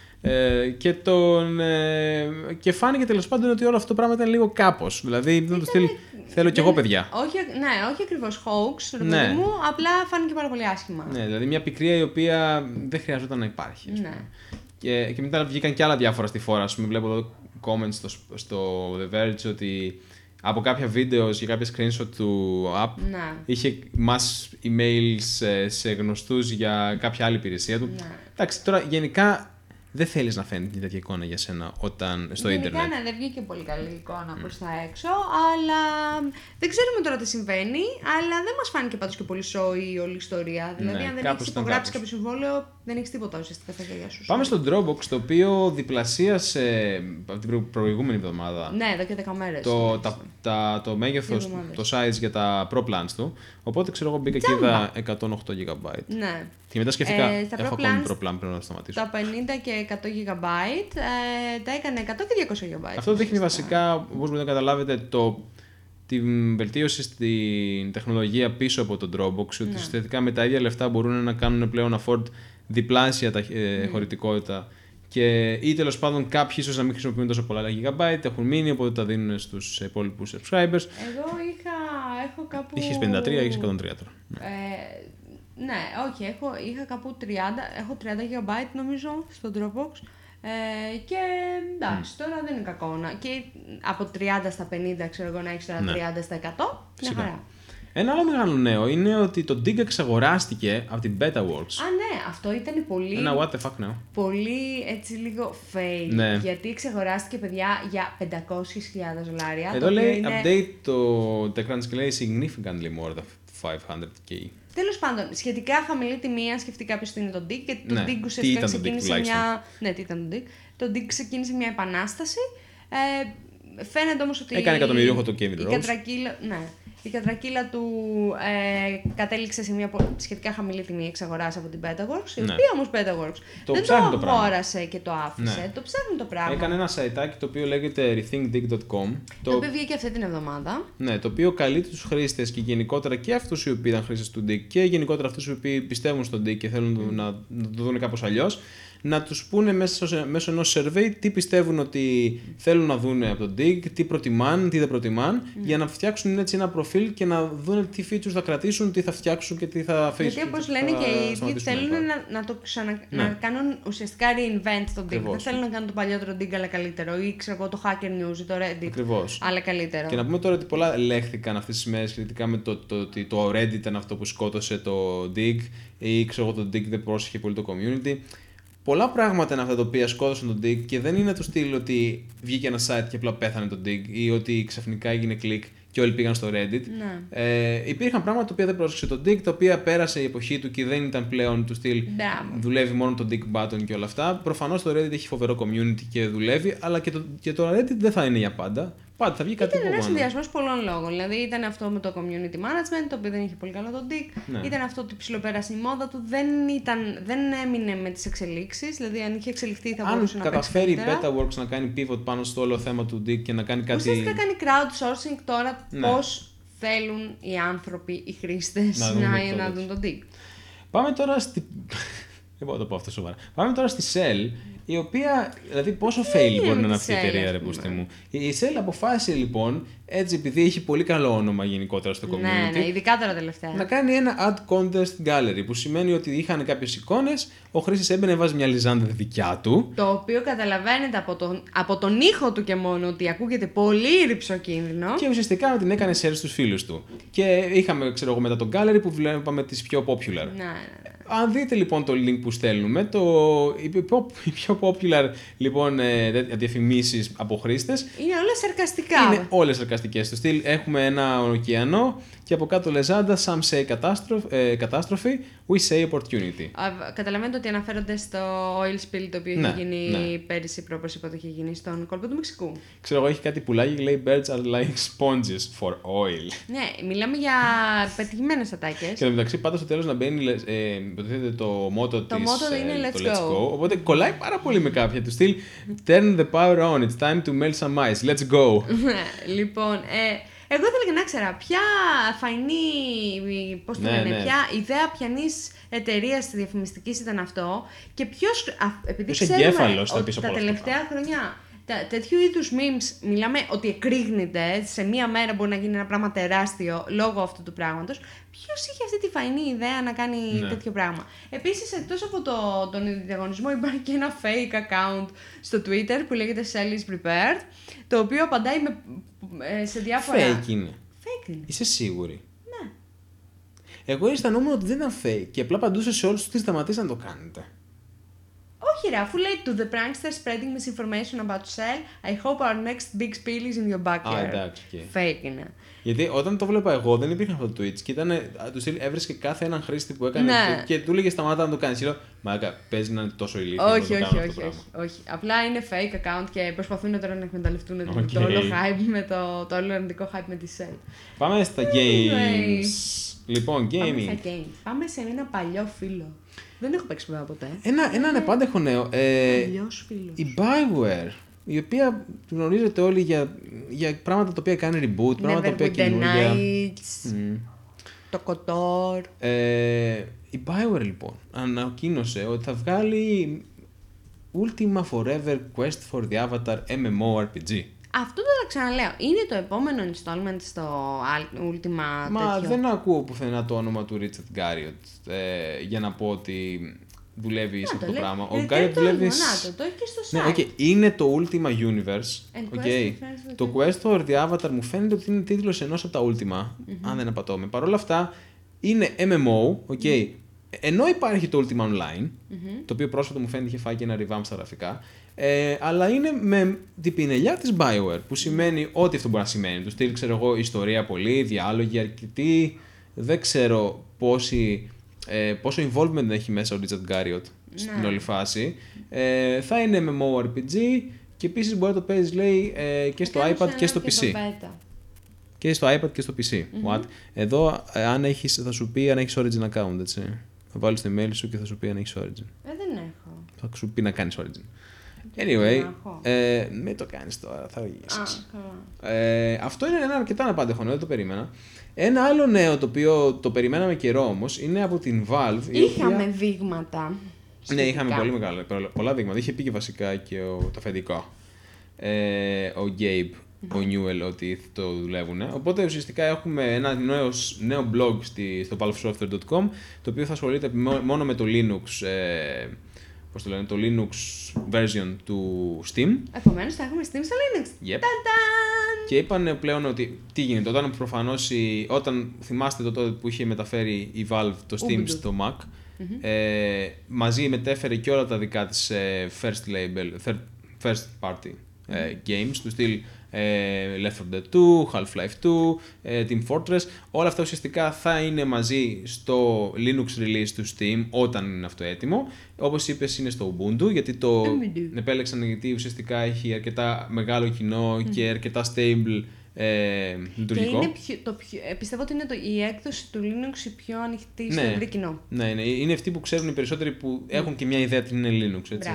Και φάνηκε τέλος πάντων ότι όλο αυτό το πράγμα ήταν λίγο κάπως. Δηλαδή δεν το στείλει. Θέλω κι εγώ παιδιά. Όχι ακριβώς hoax, ρε παιδί μου, απλά φάνηκε πάρα πολύ άσχημα. Ναι, δηλαδή μια πικρία η οποία δεν χρειαζόταν να υπάρχει. Και μετά βγήκαν και άλλα διάφορα στη φόρα. Ας πούμε, βλέπω εδώ comments στο The Verge ότι από κάποια βίντεο και κάποια screenshot του app είχε mass emails σε γνωστούς για κάποια άλλη υπηρεσία του. Εντάξει, τώρα γενικά δεν θέλεις να φαίνεται μια τέτοια εικόνα για σένα στο ίντερνετ. Γενικά δεν βγήκε πολύ καλή εικόνα προς τα έξω, αλλά δεν ξέρουμε τώρα τι συμβαίνει, αλλά δεν μας φάνηκε πάντως και πολύ σόη η όλη ιστορία. Δηλαδή αν δεν έχεις υπογράψει κάποιο συμβόλαιο, Δεν έχεις τίποτα ουσιαστικά στα χέρια σου. Πάμε στο Dropbox, το οποίο διπλασίασε από την προηγούμενη εβδομάδα. Ναι, εδώ και 10 μέρες. Το μέγεθος, το size για τα Pro plans του. Οπότε ξέρω εγώ μπήκα και είδα 108 GB. Ναι. Και μετά σκέφτηκα, έχω ακόμη Pro plan, πρέπει να σταματήσω. Τα 50 και 100 GB τα έκανε 100 και 200 GB. Αυτό δείχνει βασικά, όπως μπορείτε να καταλάβετε, την βελτίωση στην τεχνολογία πίσω από τον Dropbox, ότι ουσιαστικά με τα ίδια λεφτά μπορούν να κάνουν πλέον afford διπλάσια χωρητικότητα ή τέλος πάντων κάποιοι ίσως να μην χρησιμοποιούν τόσο πολλά GB, έχουν μείνει, οπότε τα δίνουν στους υπόλοιπους subscribers. Εγώ έχω κάπου... Είχες 53, έχεις 103 τώρα. Ναι, όχι, είχα κάπου 30 GB νομίζω στο Dropbox. Και εντάξει, τώρα δεν είναι κακό. Και από 30 στα 50, ξέρω εγώ, να έχεις τώρα 30 στα 100. Μια χαρά. Ένα άλλο μεγάλο νέο είναι ότι το Dig εξαγοράστηκε από την BetaWorks. Ναι, αυτό ήταν πολύ. Ένα what the fuck νέο. Πολύ έτσι λίγο fail. Ναι. Γιατί εξαγοράστηκε, παιδιά, για $500,000. Εδώ λέει είναι... update το TechCrunch και λέει significantly more than 500K. Τέλος πάντων, σχετικά χαμηλή τιμή, αν σκεφτεί κάποιος τι είναι το Dig, και το Dig ουσιαστικά ξεκίνησε μια. Ναι, τι ήταν το Dig. Το Dig ξεκίνησε μια επανάσταση. Φαίνεται όμως ότι. Έκανε εκατομμυρίουχο το Kevin Rose. Η κατρακύλα του κατέληξε σε μια σχετικά χαμηλή τιμή εξαγοράς από την BetaWorks, η οποία όμως BetaWorks δεν το αγόρασε και το άφησε. Ναι. Το ψάχνει το πράγμα. Έκανε ένα σαϊτάκι το οποίο λέγεται rethinkdig.com. Το οποίο βγήκε αυτή την εβδομάδα. Ναι, το οποίο καλεί τους χρήστες και γενικότερα και αυτούς οι οποίοι ήταν χρήστες του Dig και γενικότερα αυτούς οι οποίοι πιστεύουν στο Dig και θέλουν να το δουν κάπως αλλιώς, να τους πούνε μέσω ενός survey τι πιστεύουν ότι θέλουν να δουν από το Dig, τι προτιμάνε, τι δεν προτιμάνε, για να φτιάξουν έτσι ένα προφίλ και να δουν τι features θα κρατήσουν, τι θα φτιάξουν και τι θα αφήσουν. Γιατί όπως λένε και οι ίδιοι θέλουν να κάνουν ουσιαστικά reinvent το Dig. Δεν θέλουν να κάνουν το παλιότερο Dig αλλά καλύτερο, ή ξέρω εγώ το Hacker News ή το Reddit. Ακριβώς. Αλλά καλύτερο. Και να πούμε τώρα ότι πολλά λέχθηκαν αυτές τις μέρες σχετικά με ότι το Reddit ήταν αυτό που σκότωσε το Dig, ή ξέρω εγώ το Dig δεν πρόσεχε πολύ το community. Πολλά πράγματα είναι αυτά τα οποία σκότωσαν τον Dig και δεν είναι του στυλ ότι βγήκε ένα site και απλά πέθανε τον Dig ή ότι ξαφνικά έγινε κλικ και όλοι πήγαν στο Reddit. Ναι. Υπήρχαν πράγματα τα οποία δεν πρόσεξε τον Dig, τα οποία πέρασε η εποχή του και δεν ήταν πλέον του στυλ δουλεύει μόνο το Dig button και όλα αυτά. Προφανώς το Reddit έχει φοβερό community και δουλεύει, αλλά και το Reddit δεν θα είναι για πάντα. Πάντα θα βγει κάτι ήταν ένας συνδυασμός πολλών λόγων. Δηλαδή ήταν αυτό με το community management, το οποίο δεν είχε πολύ καλό το Dig. Ναι. Ήταν αυτό ότι ψιλοπέρασε η μόδα του. Δεν έμεινε με τις εξελίξεις. Δηλαδή αν είχε εξελιχθεί θα μπορούσε να παίξει. Αν καταφέρει η BetaWorks να κάνει pivot πάνω στο όλο θέμα του Dig και να κάνει κάτι. Ουσιαστικά κάνει crowdsourcing τώρα πώς θέλουν οι άνθρωποι, οι χρήστες να δουν το Dig. Πάμε τώρα στη. Δεν μπορώ να το πω αυτό σοβαρά. Πάμε τώρα στη Shell, η οποία, δηλαδή πόσο fail μπορεί να είναι αυτή η εταιρεία, ρε πούστη μου. Η Shell αποφάσισε λοιπόν, έτσι επειδή έχει πολύ καλό όνομα γενικότερα στο community, ναι, ειδικά τώρα τελευταία, να κάνει ένα ad contest gallery, που σημαίνει ότι είχαν κάποιες εικόνες, ο χρήστης έμπαινε, βάζει μια λιζάντα δικιά του. Το οποίο καταλαβαίνετε από τον ήχο του και μόνο ότι ακούγεται πολύ ρυψοκίνδυνο. Και ουσιαστικά την έκανε share στους φίλους του. Και είχαμε, ξέρω εγώ, μετά το gallery που βλέπαμε τις πιο popular. Ναι. Αν δείτε λοιπόν το link που στέλνουμε, οι πιο popular λοιπόν διαφημίσεις από χρήστες είναι όλες σαρκαστικά. Είναι όλες σαρκαστικές. Στο στυλ έχουμε ένα ωκεανό και από κάτω λεζάντα some say catastrophe, we say opportunity. Καταλαβαίνετε ότι αναφέρονται στο oil spill το οποίο είχε γίνει πέρυσι, πρόπερσι, που είχε γίνει στον κόλπο του Μεξικού. Ξέρω εγώ, έχει κάτι πουλάκι και λέει birds are like sponges for oil. Ναι, μιλάμε για πετυχημένες ατάκες. Και μεταξύ πάντα στο τέλος να μπαίνει το motto της. Το motto είναι let's go. Οπότε κολλάει πάρα πολύ με κάποια του στυλ turn the power on, it's time to melt some ice, let's go. Λοιπόν, εγώ ήθελα να ξέρω ποια φαϊνή, ποια ιδέα πιανής εταιρείας διαφημιστικής ήταν αυτό και ποιος, επειδή ξέρουμε ότι τα τελευταία χρόνια τέτοιου είδους memes μιλάμε ότι εκρήγνεται, σε μία μέρα μπορεί να γίνει ένα πράγμα τεράστιο λόγω αυτού του πράγματος. Ποιος είχε αυτή τη φαϊνή ιδέα να κάνει τέτοιο πράγμα. Επίσης, εκτός από τον διαγωνισμό, υπάρχει και ένα fake account στο Twitter που λέγεται Shell is prepared, το οποίο απαντάει σε διάφορα. Fake είναι. Fake είναι. Είσαι σίγουρη? Ναι. Εγώ αισθανόμουν ότι δεν ήταν fake και απλά απαντούσε σε όλους τους τι σταματήσαν να το κάνετε. Όχι ρε, αφού λέει to the prankster spreading misinformation about Shell, I hope our next big spill is in your backyard. Εντάξει, Fake είναι. Γιατί όταν το βλέπα εγώ δεν υπήρχαν αυτό το tweets και του στυλ έβρισκε κάθε έναν χρήστη που έκανε και του έλεγε σταμάτα να το κάνει. Λέω, μαλάκα, παίζει να είναι τόσο ηλίθιο. Όχι. Απλά είναι fake account και προσπαθούν τώρα να εκμεταλλευτούν το όλο hype το όλο αρνητικό hype με τη Shell. Πάμε στα games. Λοιπόν, gaming. Πάμε σε ένα παλιό φίλο. Δεν έχω παίξει ποτέ. Ένα ανεπάντεχο νέο. Παλιός φίλος. Η Bioware, η οποία γνωρίζετε όλοι για πράγματα τα οποία κάνει reboot, πράγματα τα οποία καινούργια. Το KOTOR. Η Bioware λοιπόν ανακοίνωσε ότι θα βγάλει Ultima Forever Quest for the Avatar MMORPG. Αυτό το ξαναλέω. Είναι το επόμενο installment στο Ultima Μα τέτοιο. δεν ακούω πουθενά το όνομα του Richard Garriott για να πω ότι δουλεύει σε αυτό το πράγμα. Ο Garriott δουλεύει. Το έχει και στο site. Ναι, okay. Είναι το Ultima Universe. Okay. Το Quest for the Avatar μου φαίνεται ότι είναι τίτλος ενός από τα Ultima, αν δεν απατώμε. Παρ' όλα αυτά είναι MMO, okay. Ενώ υπάρχει το Ultima Online, το οποίο πρόσφατα μου φαίνεται είχε φάει και ένα revamp στα γραφικά, αλλά είναι με την πινελιά της Bioware, που σημαίνει ό,τι αυτό μπορεί να σημαίνει. Του στυλ, ξέρω εγώ, ιστορία πολύ, διάλογοι αρκετοί, δεν ξέρω πόσο involvement έχει μέσα ο Richard Garriott στην όλη φάση. Θα είναι MMORPG και επίσης μπορεί να το παίζεις, λέει, και στο iPad και στο PC. Και στο iPad και στο PC. What? Εδώ θα σου πει αν έχεις Origin account, έτσι. Θα βάλεις το email σου και θα σου πει αν έχεις Origin. Δεν έχω. Θα σου πει να κάνεις Origin. Anyway, μην το κάνεις τώρα, θα οδηγήσεις. Αυτό είναι ένα αρκετά αναπάντεχο νέο, δεν το περίμενα. Ένα άλλο νέο το οποίο το περιμέναμε καιρό όμως είναι από την Valve. Είχαμε δείγματα. Ναι, είχαμε πολλά δείγματα. Είχε πει και βασικά και το αφεντικό, ο Gabe, ο Newell, ότι το δουλεύουν. Οπότε ουσιαστικά έχουμε ένα νέο blog στο valvesoftware.com, το οποίο θα ασχολείται μόνο με το Linux. Πώς το λένε, το Linux version του Steam. Επομένως θα έχουμε Steam στο Linux. Yep. Και είπαν πλέον ότι τι γίνεται, όταν θυμάστε το τότε που είχε μεταφέρει η Valve το Steam στο Mac, μαζί μετέφερε και όλα τα δικά της first party games, του στυλ Left 4 Dead 2, Half-Life 2, Team Fortress, όλα αυτά ουσιαστικά θα είναι μαζί στο Linux release του Steam όταν είναι αυτό έτοιμο. Όπως είπες, είναι στο Ubuntu, γιατί το επέλεξαν γιατί ουσιαστικά έχει αρκετά μεγάλο κοινό και αρκετά stable λειτουργικό. Και είναι πιστεύω ότι είναι η έκδοση του Linux η πιο ανοιχτή στο ευρύ κοινό. Ναι, είναι αυτοί που ξέρουν οι περισσότεροι που έχουν και μια ιδέα τι είναι Linux, έτσι.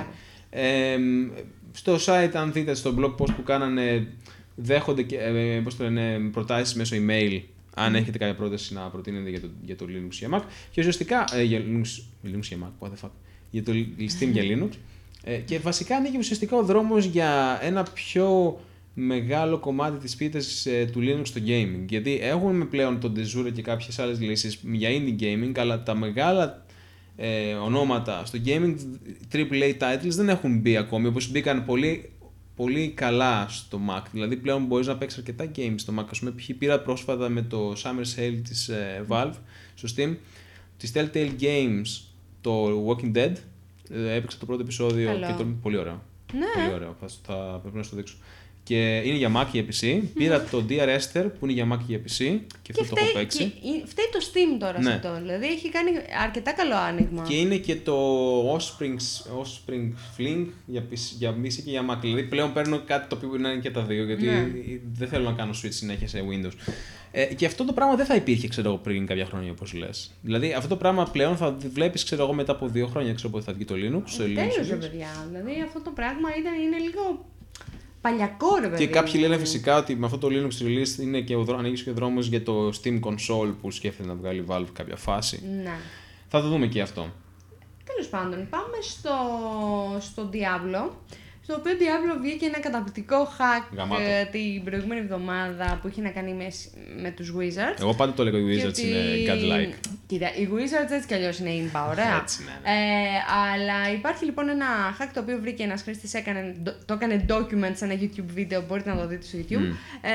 Στο site, αν δείτε στο blog post που κάνανε, δέχονται και προτάσεις μέσω email, αν έχετε κάποια πρόταση να προτείνετε για το Linux για Mac. Και ουσιαστικά, για Linux για Mac, what the fuck, για το Steam για Linux. Και βασικά ανοίγει ουσιαστικά ο δρόμος για ένα πιο μεγάλο κομμάτι της πίτας του Linux στο gaming. Γιατί έχουμε πλέον τον Desura και κάποιες άλλες λύσεις για indie gaming, αλλά τα μεγάλα ονόματα στο gaming, AAA titles δεν έχουν μπει ακόμη, όπως μπήκαν πολύ, πολύ καλά στο Mac. Δηλαδή πλέον μπορείς να παίξεις αρκετά games στο Mac. Ας πούμε, πήρα πρόσφατα με το Summer Sale της Valve στο Steam, της Telltale Games, το Walking Dead. Έπαιξα το πρώτο επεισόδιο και το πολύ ωραίο. Ναι. Πολύ ωραίο, θα πρέπει να στο δείξω. Και είναι για Mac και για PC. Πήρα το Dear Esther που είναι για Mac και για PC και αυτό το έχω παίξει. Και φταίει το Steam τώρα σε αυτό. Δηλαδή έχει κάνει αρκετά καλό άνοιγμα. Και είναι και το Offspring Fling για PC και για Mac. Δηλαδή πλέον παίρνω κάτι το οποίο να είναι και τα δύο, γιατί δεν θέλω να κάνω switch συνέχεια σε Windows. Και αυτό το πράγμα δεν θα υπήρχε, ξέρω εγώ, πριν κάποια χρόνια, όπως λες. Δηλαδή αυτό το πράγμα πλέον θα βλέπεις, ξέρω εγώ, μετά από 2 χρόνια, ξέρω πότε θα βγει το Linux. Τέλος, παιδιά. Δηλαδή αυτό το πράγμα είναι λίγο παλιακό, ρε παιδί. Και κάποιοι λένε φυσικά ότι με αυτό το Linux release είναι και ανοίγει και ο δρόμος για το Steam Console που σκέφτεται να βγάλει Valve κάποια φάση. Ναι. Θα το δούμε και αυτό. Τέλος πάντων, πάμε στο Diablo. Στο οποίο Diablo βγήκε ένα καταπληκτικό hack την προηγούμενη εβδομάδα που είχε να κάνει με τους Wizards. Εγώ πάντα το λέγω οι Wizards είναι godlike. Κοίτα, οι Wizards έτσι κι αλλιώς είναι ίμπα, ωραία. Έτσι, ναι. Αλλά υπάρχει λοιπόν ένα hack το οποίο βρήκε ένας χρήστης, το έκανε document σε ένα YouTube βίντεο, μπορείτε να το δείτε στο YouTube,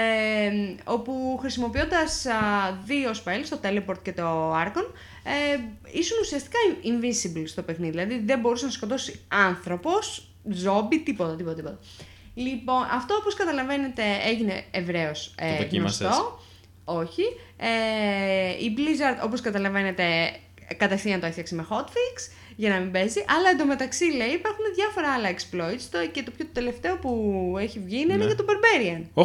όπου χρησιμοποιώντας δύο spells, το Teleport και το Archon, ήσουν ουσιαστικά invisible στο παιχνίδι, δηλαδή δεν μπορούσε να σκοτώσει άνθρωπος, ζόμπι, τίποτα. Λοιπόν, αυτό όπως καταλαβαίνετε έγινε ευρέως γνωστό. Όχι. Η Blizzard, όπως καταλαβαίνετε, κατευθείαν το έφτιαξε με hotfix για να μην παίζει. Αλλά εντωμεταξύ, λέει, υπάρχουν διάφορα άλλα exploits και το πιο τελευταίο που έχει βγει είναι για το Barbarian.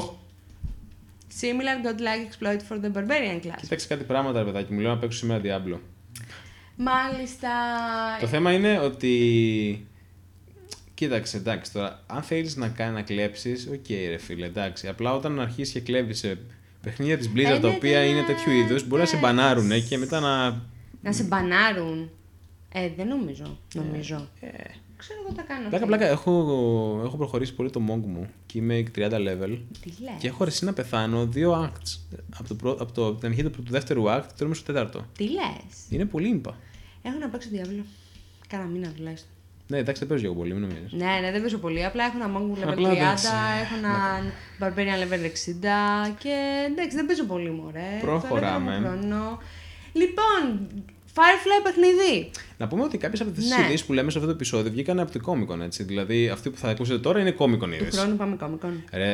Similar godlike exploit for the Barbarian class. Κοίταξε κάτι πράγματα, ρε παιδάκι μου. Λέω να παίξω σήμερα Diablo. Μάλιστα. Το θέμα είναι ότι. Κοίταξε, εντάξει τώρα. Αν θέλεις να κλέψεις, οκ, ρε φίλε, εντάξει. Απλά όταν αρχίσεις και κλέβεις σε παιχνίδια της Blizzard τα οποία είναι τέτοιου είδους, μπορεί να σε μπανάρουν και μετά να. Να σε μπανάρουν. Δεν νομίζω. Ξέρω εγώ τα κάνω. Πλάκα, έχω προχωρήσει πολύ το Monk μου και είμαι 30 level. Τι λες? Και έχω αρέσει να πεθάνω 2 acts. Από την αρχή του δεύτερου act, τώρα είμαι στο τέταρτο. Τι λες? Είναι πολύ ήμπα. Έχω να παίξω Diablo. Κάνα μήνα τουλάχιστον. Ναι, εντάξει, δεν παίζω για πολύ, μην νομίζεις. Ναι, δεν παίζω πολύ. Απλά έχω ένα Monk level 30, έχω ένα Barbarian level 60 και εντάξει, δεν παίζω πολύ, μωρέ. Προχωράμε. Λοιπόν, Firefly παιχνίδι. Να πούμε ότι κάποιες από τις ειδήσεις που λέμε σε αυτό το επεισόδιο βγήκαν από το Comic Con, έτσι. Δηλαδή, αυτή που θα ακούσετε τώρα είναι Comic Con είδηση. Του χρόνου πάμε Comic Con.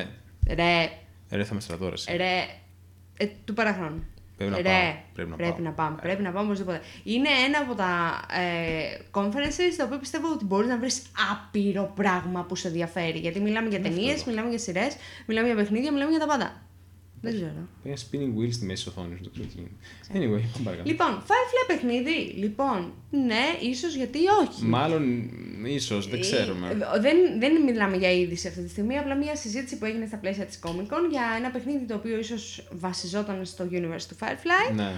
Ρε, θα με στρατώρασε. Του παραχρόνου. Πρέπει να πάμε οπωσδήποτε. Είναι ένα από τα conferences τα οποία πιστεύω ότι μπορείς να βρεις άπειρο πράγμα που σε ενδιαφέρει. Γιατί μιλάμε για ταινίες, μιλάμε για σειρές, μιλάμε για παιχνίδια, μιλάμε για τα πάντα. Δεν ξέρω. Πήγα spinning wheels στη μέση της οθόνης, το ξέρω τι γίνεται. Anyway, πάμε παρακάτω. Λοιπόν, Firefly παιχνίδι. Λοιπόν, ναι, ίσως γιατί όχι. Μάλλον, ίσως, δεν ξέρουμε. Δεν μιλάμε για είδηση αυτή τη στιγμή, απλά μια συζήτηση που έγινε στα πλαίσια της Comic Con για ένα παιχνίδι το οποίο ίσως βασιζόταν στο universe του Firefly. Ναι.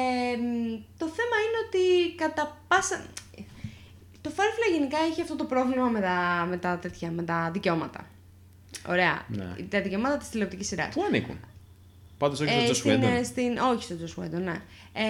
Το θέμα είναι ότι κατά πάσα. Το Firefly γενικά έχει αυτό το πρόβλημα με τα δικαιώματα. Ωραία. Ναι. Τα δικαιώματα της τηλεοπτικής σειράς. Πού ανήκουν? Πάντως όχι στο Joss Whedon. Όχι στο Joss Whedon, ναι.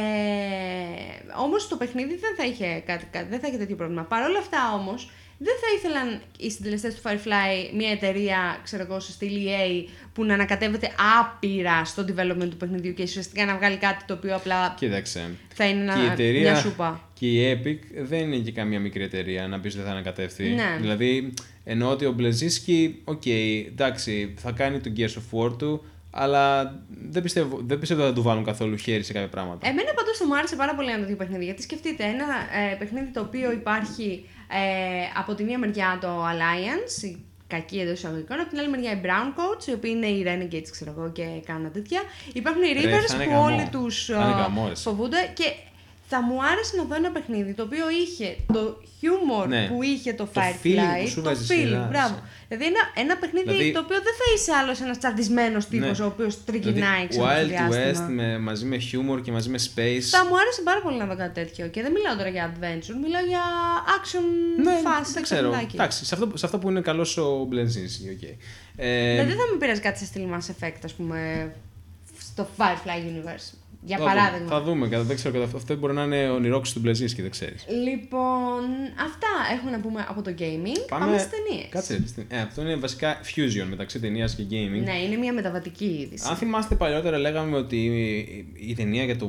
Όμως το παιχνίδι δεν θα είχε τέτοιο πρόβλημα. Παρ' όλα αυτά όμως, δεν θα ήθελαν οι συντελεστές του Firefly μια εταιρεία, ξέρω εγώ, στο στυλ EA, που να ανακατεύεται άπειρα στο development του παιχνιδιού και ουσιαστικά να βγάλει κάτι το οποίο απλά θα είναι μια σούπα. Και η Epic δεν είναι και καμία μικρή εταιρεία να πεις ότι δεν θα ανακατεύθει. Ναι. Δηλαδή, εννοώ ότι ο Blazinski, εντάξει, θα κάνει το Gears of War του, αλλά δεν πιστεύω ότι θα του βάλουν καθόλου χέρι σε κάποια πράγματα. Εμένα πάντως μου άρεσε πάρα πολύ ένα τέτοιο παιχνίδι. Γιατί σκεφτείτε, ένα παιχνίδι το οποίο υπάρχει από τη μία μεριά το Alliance, η κακή εντός εισαγωγικών, από την άλλη μεριά οι Brown Coats, οι οποίοι είναι οι Renegades, ξέρω εγώ, και κάνουν τέτοια. Υπάρχουν οι Reavers που όλοι τους φοβούνται. Και θα μου άρεσε να δω ένα παιχνίδι το οποίο είχε το χιούμορ που είχε το Firefly, το feel, μπράβο. Δηλαδή ένα παιχνίδι το οποίο δεν θα είσαι άλλος ένας τσαντισμένος τύπος ο οποίος τριγυρνάει, ξέρω, στο διάστημα. Wild West μαζί με χιούμορ και μαζί με space. Θα μου άρεσε πάρα πολύ να δω κάτι τέτοιο. Και δεν μιλάω τώρα για adventure, μιλάω για action φάση. Δεν ξέρω. Εντάξει, σε αυτό που είναι καλός ο Blazinski, okay. Δεν θα με πειράζει κάτι σε στυλ Mass Effect, ας πούμε, στο Firefly Universe. Για παράδειγμα. Θα δούμε, δεν ξέρω. Αυτό μπορεί να είναι ονειρόξη του Blazinski, δεν ξέρεις. Λοιπόν, αυτά έχουμε να πούμε από το gaming. Πάμε στις ταινίες. Κάτσε. Αυτό είναι βασικά fusion μεταξύ ταινίας και gaming. Ναι, είναι μια μεταβατική είδηση. Αν θυμάστε παλιότερα, λέγαμε ότι η ταινία για το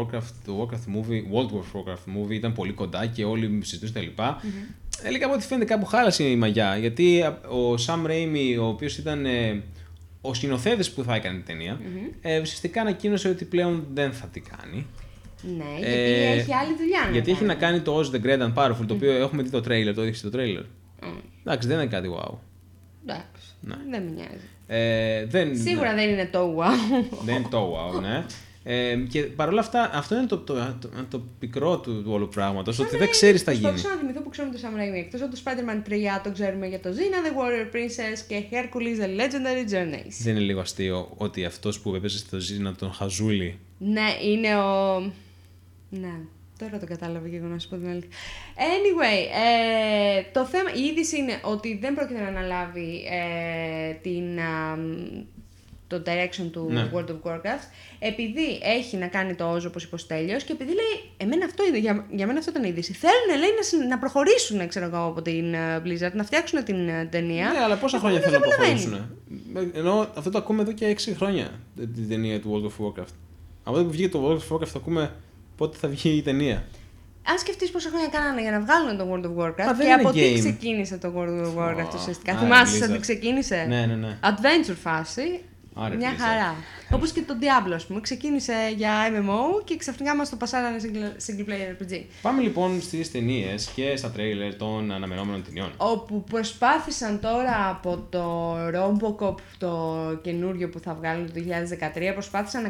World of Warcraft movie ήταν πολύ κοντά και όλοι συζητούσαν τα λοιπά. Έλεγα από ό,τι φαίνεται κάπου χάλασε η μαγιά. Γιατί ο Sam Raimi, ο οποίος ήταν ο σκηνοθέτης που θα έκανε την ταινία, ουσιαστικά ανακοίνωσε ότι πλέον δεν θα την κάνει. Ναι, γιατί έχει άλλη δουλειά. Γιατί έχει να κάνει το Oz the Great and Powerful, το οποίο έχουμε δει το trailer, το έδειξε το trailer. Εντάξει, δεν είναι κάτι wow. Εντάξει, δεν με νοιάζει. Σίγουρα δεν είναι το wow. Δεν είναι το wow, ναι. Και παρόλα αυτά, αυτό είναι το πικρό του όλου πράγματος, ότι δεν ξέρεις τι θα γίνει. Προσπαθούσα να θυμηθώ που ξέρουμε το Sam Raimi. Εκτός από το Spider-Man 3, το ξέρουμε για το Xena, The Warrior Princess και Hercules The Legendary Journeys. Δεν είναι λίγο αστείο ότι αυτός που έπαιζε στο Xena τον Χαζούλη? Ναι, είναι ο. Ναι. Τώρα το κατάλαβα και εγώ, να σου πω την αλήθεια. Anyway, το θέμα, η είδηση είναι ότι δεν πρόκειται να αναλάβει το direction του World of Warcraft, επειδή έχει να κάνει το Όζο, όπως είπε ο Στέλιος, και επειδή λέει, εμένα αυτό, για μένα αυτό ήταν η είδηση. Θέλουν, λέει, να προχωρήσουν, ξέρω εγώ, από την Blizzard, να φτιάξουν την ταινία. Ναι, αλλά πόσα χρόνια θέλουν να προχωρήσουν. Ενώ αυτό το ακούμε εδώ και 6 χρόνια, την ταινία του World of Warcraft. Από τότε που βγήκε το World of Warcraft, ακούμε πότε θα βγει η ταινία. Αν σκεφτείς πόσα χρόνια κάνανε για να βγάλουν το World of Warcraft και από τι ξεκίνησε το World of Warcraft ουσιαστικά. Θυμάσαι ότι ξεκίνησε. Ναι. Adventure φάση. Άρα, μια χαρά. Όπως και το Diablo, ας πούμε. Ξεκίνησε για MMO και ξαφνικά μας το πασάρανε single player RPG. Πάμε λοιπόν στις ταινίες και στα τρέιλερ των αναμενόμενων ταινιών. Όπου προσπάθησαν τώρα από το Robocop, το καινούριο που θα βγάλουν το 2013, προσπάθησαν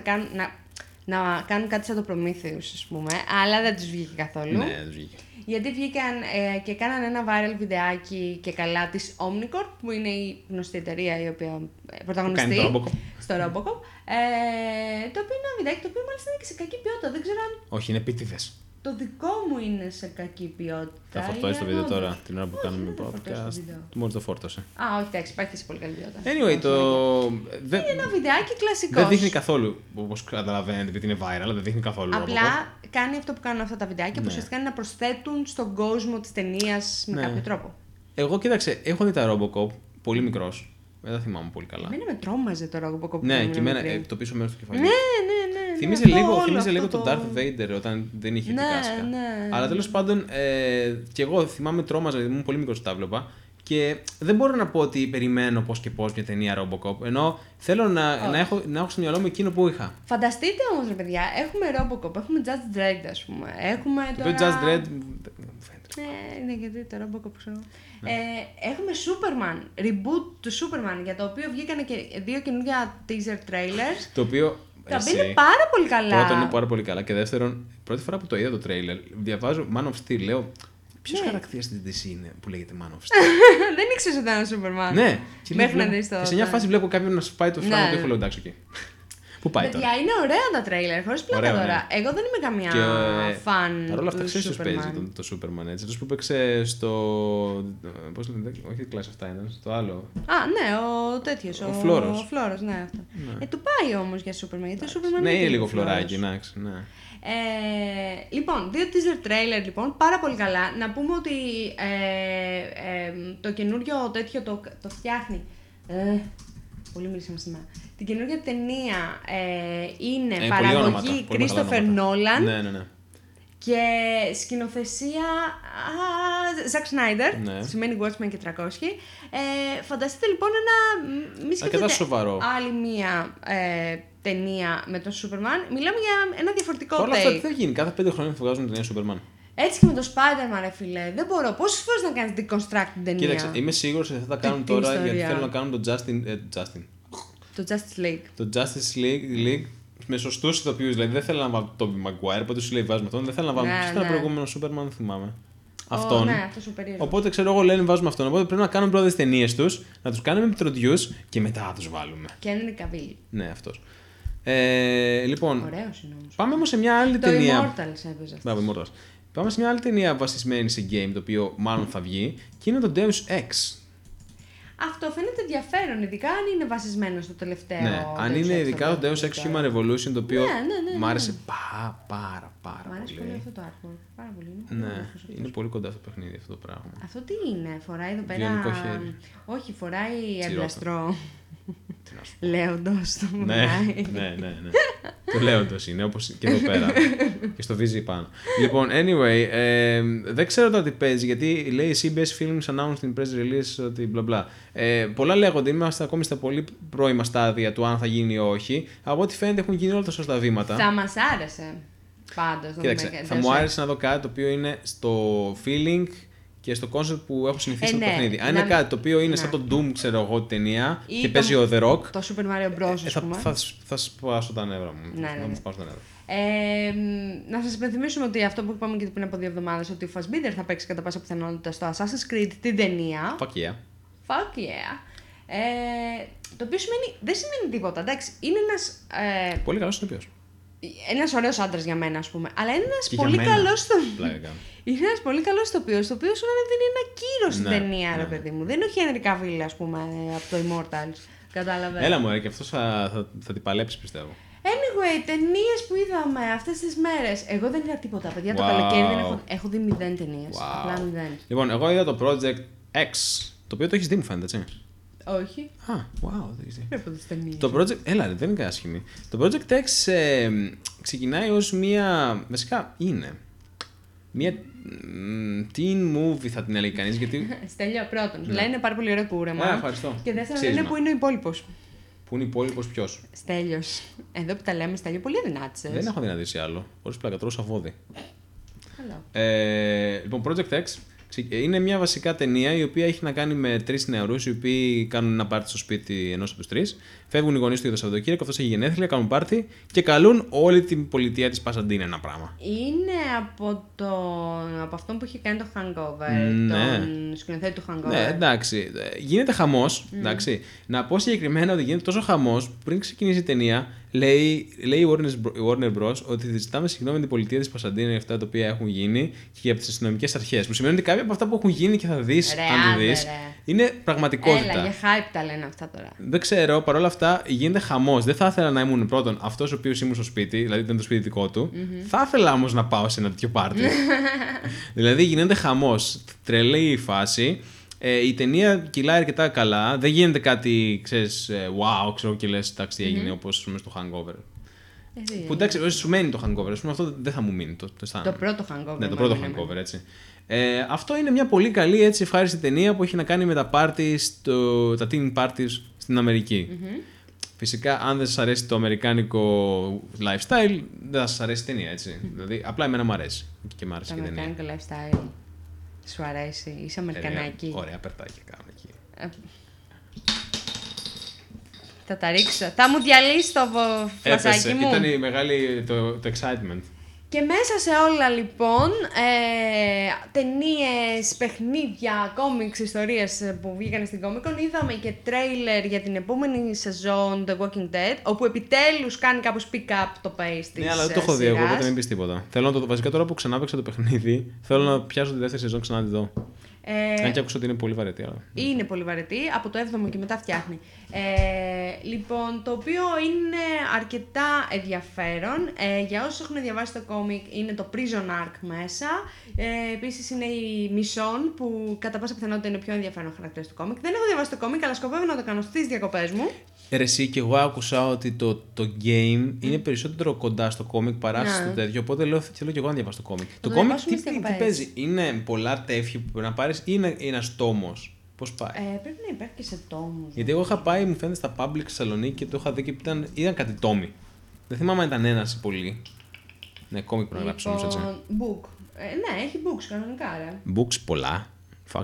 να κάνουν κάτι σαν το Prometheus, ας πούμε, αλλά δεν τους βγήκε καθόλου. Ναι, δεν τους βγήκε. Γιατί βγήκαν και κάναν ένα viral βιντεάκι και καλά της Omnicorp, που είναι η γνωστή εταιρεία η οποία πρωταγωνιστεί στο Robocop. Το οποίο είναι ένα βιντεάκι το οποίο μάλιστα είναι και σε κακή ποιότητα. Δεν ξέρω αν. Όχι, είναι επίτηδες. Το δικό μου είναι σε κακή ποιότητα. Θα φορτώσει το βίντεο τώρα, την ώρα που κάνουμε podcast. Μόλις το φόρτωσε. Α, όχι, εντάξει, υπάρχει σε πολύ καλή ποιότητα. Anyway, είναι ένα βιντεάκι κλασικό. Δεν δείχνει καθόλου, όπως καταλαβαίνετε, επειδή είναι viral, αλλά δεν δείχνει καθόλου. Απλά κάνει αυτό που κάνουν αυτά τα βιντεάκια, που ουσιαστικά είναι να προσθέτουν στον κόσμο της ταινίας με κάποιο τρόπο. Εγώ κοίταξε, έχω δει τα Robocop, πολύ μικρός. Δεν τα θυμάμαι πολύ καλά. Εμένα με τρόμαζε το Robocop. Ναι, και εμένα το πίσω μέρος του κεφαλιού. Ναι. Θύμιζε λίγο τον Darth Vader όταν δεν είχε την κάσκα. Ναι. Αλλά τέλος πάντων, και εγώ θυμάμαι τρόμαζα, γιατί ήμουν πολύ μικρός τα βλέπα. Και δεν μπορώ να πω ότι περιμένω πώς και πώς μια ταινία Robocop. Ενώ θέλω να έχω στο μυαλό μου εκείνο που είχα. Φανταστείτε όμως, ρε παιδιά, έχουμε Robocop, έχουμε Judge Dredd, ας πούμε. Έχουμε το τώρα. Judge Dredd. Ναι, γιατί το Robocop ξέρω. Έχουμε Superman, reboot του Superman, για το οποίο βγήκαν και 2 καινούργια teaser trailers. Το οποίο. Τα οποία είναι πάρα πολύ καλά. Πρώτον, είναι πάρα πολύ καλά. Και δεύτερον, πρώτη φορά που το είδα το trailer, διαβάζω Man of Steel, λέω. Ποιος χαρακτήρας της DC είναι που λέγεται Man of Steel? Δεν ήξερες ότι ήταν Superman. Ναι, μέχρι να δεις το. Και σε μια φάση βλέπω κάποιον να σπάει το φράγμα του έχω λέω εντάξει εκεί. Πού πάει τώρα? Είναι ωραία τα τρέιλερ, χωρίς πλάκα τώρα. Εγώ δεν είμαι καμία φαν. Παρ' όλα αυτά, ξέρεις ποιος παίζει το Superman, έτσι. Αυτός που παίξε στο. Πώς λένε, όχι Clash of Titans, στο άλλο. Α, ναι, ο τέτοιος. Ο Φλόρος. Ο Φλόρος, ναι, αυτό. Του πάει όμως για Superman, γιατί το Superman ναι, είναι λίγο φλωράκι, εντάξει, ναι. Λοιπόν, 2 teaser trailer λοιπόν, πάρα πολύ καλά. Να πούμε ότι το καινούριο τέτοιο το φτιάχνει. Πολύ μίλησαμε σήμερα. Την καινούργια ταινία είναι παραγωγή Christopher Nolan. Ναι. Και σκηνοθεσία Zack Snyder. Ναι. Σημαίνει Watchmen και 300. Φανταστείτε λοιπόν μη σκεφτείτε άλλη μία ταινία με τον Superman. Μιλάμε για ένα διαφορετικό take. Όλα αυτά τι θα γίνει, κάθε 5 χρόνια θα βγάζουν ταινία Superman. Έτσι και με το Spider-Man, ρε φίλε. Δεν μπορώ. Πόσες φορές να κάνεις deconstruct την ταινία? Κοίταξε, είμαι σίγουρος ότι θα τα κάνουν τώρα γιατί θέλουν να κάνουν το Το Justice League. Το Justice League με σωστούς ηθοποιούς. Δηλαδή δεν θέλω να βάλω τον Tobey Maguire, οπότε σου λέει βάζουμε αυτόν. Δεν θέλω να βάλουμε. Ποιος ήταν προηγούμενο Superman, δεν θυμάμαι. Αυτόν. Ναι, αυτό σου περίεργο. Οπότε ξέρω εγώ λένε βάζουμε αυτόν. Οπότε πρέπει να κάνουμε πρώτα τις ταινίες τους, να τους κάνουμε επιτροντιούς και μετά θα τους βάλουμε. Και αν είναι Cavill. Ναι, αυτός. Λοιπόν. Ωραίος είναι όμως. Πάμε όμως σε μια άλλη ταινία. Το Immortals έπαιζε. Μπράβο, Immortals. Πάμε σε μια άλλη ταινία βασισμένη σε game, το οποίο μάλλον θα βγει, και είναι το Deus Ex. Αυτό φαίνεται ενδιαφέρον, ειδικά αν είναι βασισμένο στο τελευταίο. Ναι, αν είναι ειδικά το Deus Ex Human Revolution, το οποίο μ' άρεσε πάρα πολύ. Μ' άρεσε πολύ αυτό το artwork. Πάρα πολύ. Ναι, είναι πολύ κοντά στο παιχνίδι αυτό το πράγμα. Αυτό τι είναι, φοράει εδώ πέρα. Βιονικό χέρι. Όχι, φοράει εμπλαστρό. Λέοντος το ναι. Το Λέοντος είναι, όπως και εδώ πέρα. Και στο βίζει πάνω. Λοιπόν, anyway, δεν ξέρω τώρα τι παίζει, γιατί λέει CBS Films announced in press release ότι μπλα μπλα. Πολλά λέγονται, είμαστε ακόμη στα πολύ πρώιμα στάδια του αν θα γίνει ή όχι. Από ό,τι φαίνεται έχουν γίνει όλα τα σωστά βήματα. Θα μας άρεσε πάντως. Κοίταξε, θα μου άρεσε να δω κάτι το οποίο είναι στο feeling και στο concept που έχω συνηθίσει στο παιχνίδι. Αν είναι κάτι το οποίο είναι σαν το Doom, ξέρω εγώ, την ταινία και παίζει ο The Rock. Το Super Mario Bros. Θα σπάσω τα νεύρα μου. Ναι. Σπάσω τα νεύρα. Να σας υπενθυμίσουμε ότι αυτό που είπαμε και πριν από 2 εβδομάδες, ότι ο Fassbinder θα παίξει κατά πάσα πιθανότητα στο Assassin's Creed την ταινία. Fuck yeah. Το οποίο δεν σημαίνει τίποτα, εντάξει. Είναι ένας. Πολύ καλός ηθοποιός. Ένας ωραίος άντρας για μένα, ας πούμε. Αλλά είναι ένας πολύ καλός είναι ένας πολύ καλός ηθοποιός, το οποίο σου δίνει ένα κύρος στην ταινία, ρε παιδί μου. Δεν είναι ο Henry Cavill, ας πούμε, από το Immortals. Κατάλαβε. Έλα μωρέ, και αυτός θα την παλέψει, πιστεύω. Anyway, ταινίες που είδαμε αυτές τις μέρες. Εγώ δεν είδα τίποτα, παιδιά. Το καλοκαίρι δεν έχω δει 0 ταινίες. Απλά 0. Λοιπόν, εγώ είδα το Project X. Το οποίο το έχεις δει, μου φαίνεται, έτσι. Όχι. Α, wow, το έχεις δει. Πρέπει να δεις ταινίες. Το Project. Έλα, δεν είναι άσχημη. Το Project X ξεκινάει ως μία. Βασικά είναι. Μία teen movie θα την έλεγε κανείς. Γιατί. Στέλιο, πρώτον. Λένε πάρα πολύ ωραίο κούρεμα. Ευχαριστώ. Και δεύτερον, λένε που είναι ο υπόλοιπος. Πού είναι υπόλοιπος ποιος? Στέλιος. Εδώ που τα λέμε, Στέλιο, πολύ αδυνάτησες. Δεν έχω δυνατήσει άλλο. Χωρίς πλάκα, τρώω σαβόδι. Καλό. Λοιπόν, Project X είναι μια βασικά ταινία η οποία έχει να κάνει με 3 νεαρούς οι οποίοι κάνουν ένα πάρτι στο σπίτι ενός από τους 3. Φεύγουν οι γονείς του για το Σαββατοκύριακο, αυτός έχει γενέθλια, κάνουν πάρτι και καλούν όλη την πολιτεία της Πασαντίνα ένα πράγμα. Είναι από αυτόν που είχε κάνει το Hangover. Ναι. Τον σκηνοθέτη του Hangover. Ναι, εντάξει. Γίνεται χαμός. Εντάξει. Να πω συγκεκριμένα ότι γίνεται τόσο χαμός που πριν ξεκινήσει η ταινία, λέει η Warner Bros. Ότι ζητάμε συγγνώμη την πολιτεία της Πασαντίνα για αυτά τα οποία έχουν γίνει και για τις αστυνομικές αρχές. Που σημαίνει ότι κάποια από αυτά που έχουν γίνει και θα δεις, αν το δεις, είναι πραγματικότητα. Έλα, για hype τα λένε αυτά τώρα. Δεν ξέρω, παρόλα αυτά γίνεται χαμός. Δεν θα ήθελα να ήμουν πρώτον αυτός ο οποίος ήμουν στο σπίτι, δηλαδή ήταν το σπίτι δικό του. Θα ήθελα όμως να πάω σε ένα τέτοιο πάρτι. Δηλαδή γίνεται χαμός. Τρελή η φάση. Η ταινία κυλάει αρκετά καλά. Δεν γίνεται κάτι, ξέρεις, wow, ξέρω και λες, εντάξει, τι έγινε, όπως στο Hangover. Που εντάξει, σου μένει το Hangover, αυτό δεν θα μου μείνει. Το πρώτο Hangover. Ναι, το πρώτο Hangover, έτσι. Αυτό είναι μια πολύ καλή, έτσι, ευχάριστη ταινία που έχει να κάνει με τα τα teen parties στην Αμερική. Φυσικά, αν δεν σας αρέσει το αμερικάνικο lifestyle, δεν θα σας αρέσει η ταινία, έτσι. Δηλαδή, απλά εμένα μου αρέσει. Και μου άρεσε το και η ταινία. Το αμερικάνικο lifestyle σου αρέσει, είσαι αμερικανάκι. Ωραία, περτάκια κάνω εκεί. Θα τα ρίξω. Θα μου διαλύσει το φλασάκι μου. Ήταν η μεγάλη, το excitement. Και μέσα σε όλα λοιπόν, ταινίες, παιχνίδια, κόμιξ, ιστορίες που βγήκαν στην Comic Con, είδαμε και τρέιλερ για την επόμενη σεζόν The Walking Dead, όπου επιτέλους κάνει κάπως pick-up το pace της. Ναι, αλλά δεν το έχω δει εγώ, οπότε μην πεις τίποτα. Βασικά τώρα που ξανά παίξα το παιχνίδι, θέλω να πιάσω τη δεύτερη σεζόν ξανά να τη δω. Αν και άκουσα ότι είναι πολύ βαρετή. Αλλά... Είναι πολύ βαρετή, από το 7ο και μετά φτιάχνει. Λοιπόν, το οποίο είναι αρκετά ενδιαφέρον. Για όσους έχουν διαβάσει το κόμικ, είναι το Prison Arc μέσα. Επίσης είναι η Mission, που κατά πάσα πιθανότητα είναι πιο ενδιαφέρον χαρακτήρας του κόμικ. Δεν έχω διαβάσει το κόμικ, αλλά σκοπεύω να το κάνω στις διακοπές μου. Εσύ και εγώ άκουσα ότι το game είναι περισσότερο κοντά στο κόμικ παρά στο τέτοιο. Οπότε θέλω και εγώ να διαβάσω το κόμικ. Το κόμικ τι παίζει, είναι πολλά τεύχη που πρέπει να πάρεις ή είναι ένας τόμος? Πώς πάει? Πρέπει να υπάρχει και σε τόμους. Γιατί εγώ είχα πάει, μου φαίνεται, στα Public Θεσσαλονίκη και το είχα δει και ήταν κάτι τόμοι. Δεν θυμάμαι αν ήταν ένας ή πολύ. Ναι, κόμικ πρέπει να γράψει όμως έτσι. Book. Ναι, έχει books κανονικά, ρε. Books πολλά. Fuck.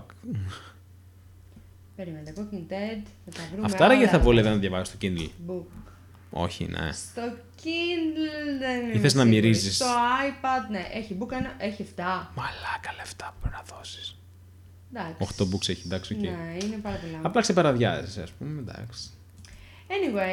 Περίμενε, Walking Dead, θα τα βρούμε. Αυτά άραγε θα βόλευε να διαβάσει στο Kindle. Book. Όχι, ναι. Στο Kindle δεν είναι. Ή θες να μυρίζεις? Στο iPad, ναι, έχει book, έχει 7. Μαλάκα λεφτά που πρέπει να δώσεις. Εντάξει. 8 books έχει, εντάξει, οκ. Ναι, είναι πάρα πολλά. Απλά ξεπαραδιάζεσαι, ας πούμε, εντάξει. Anyway,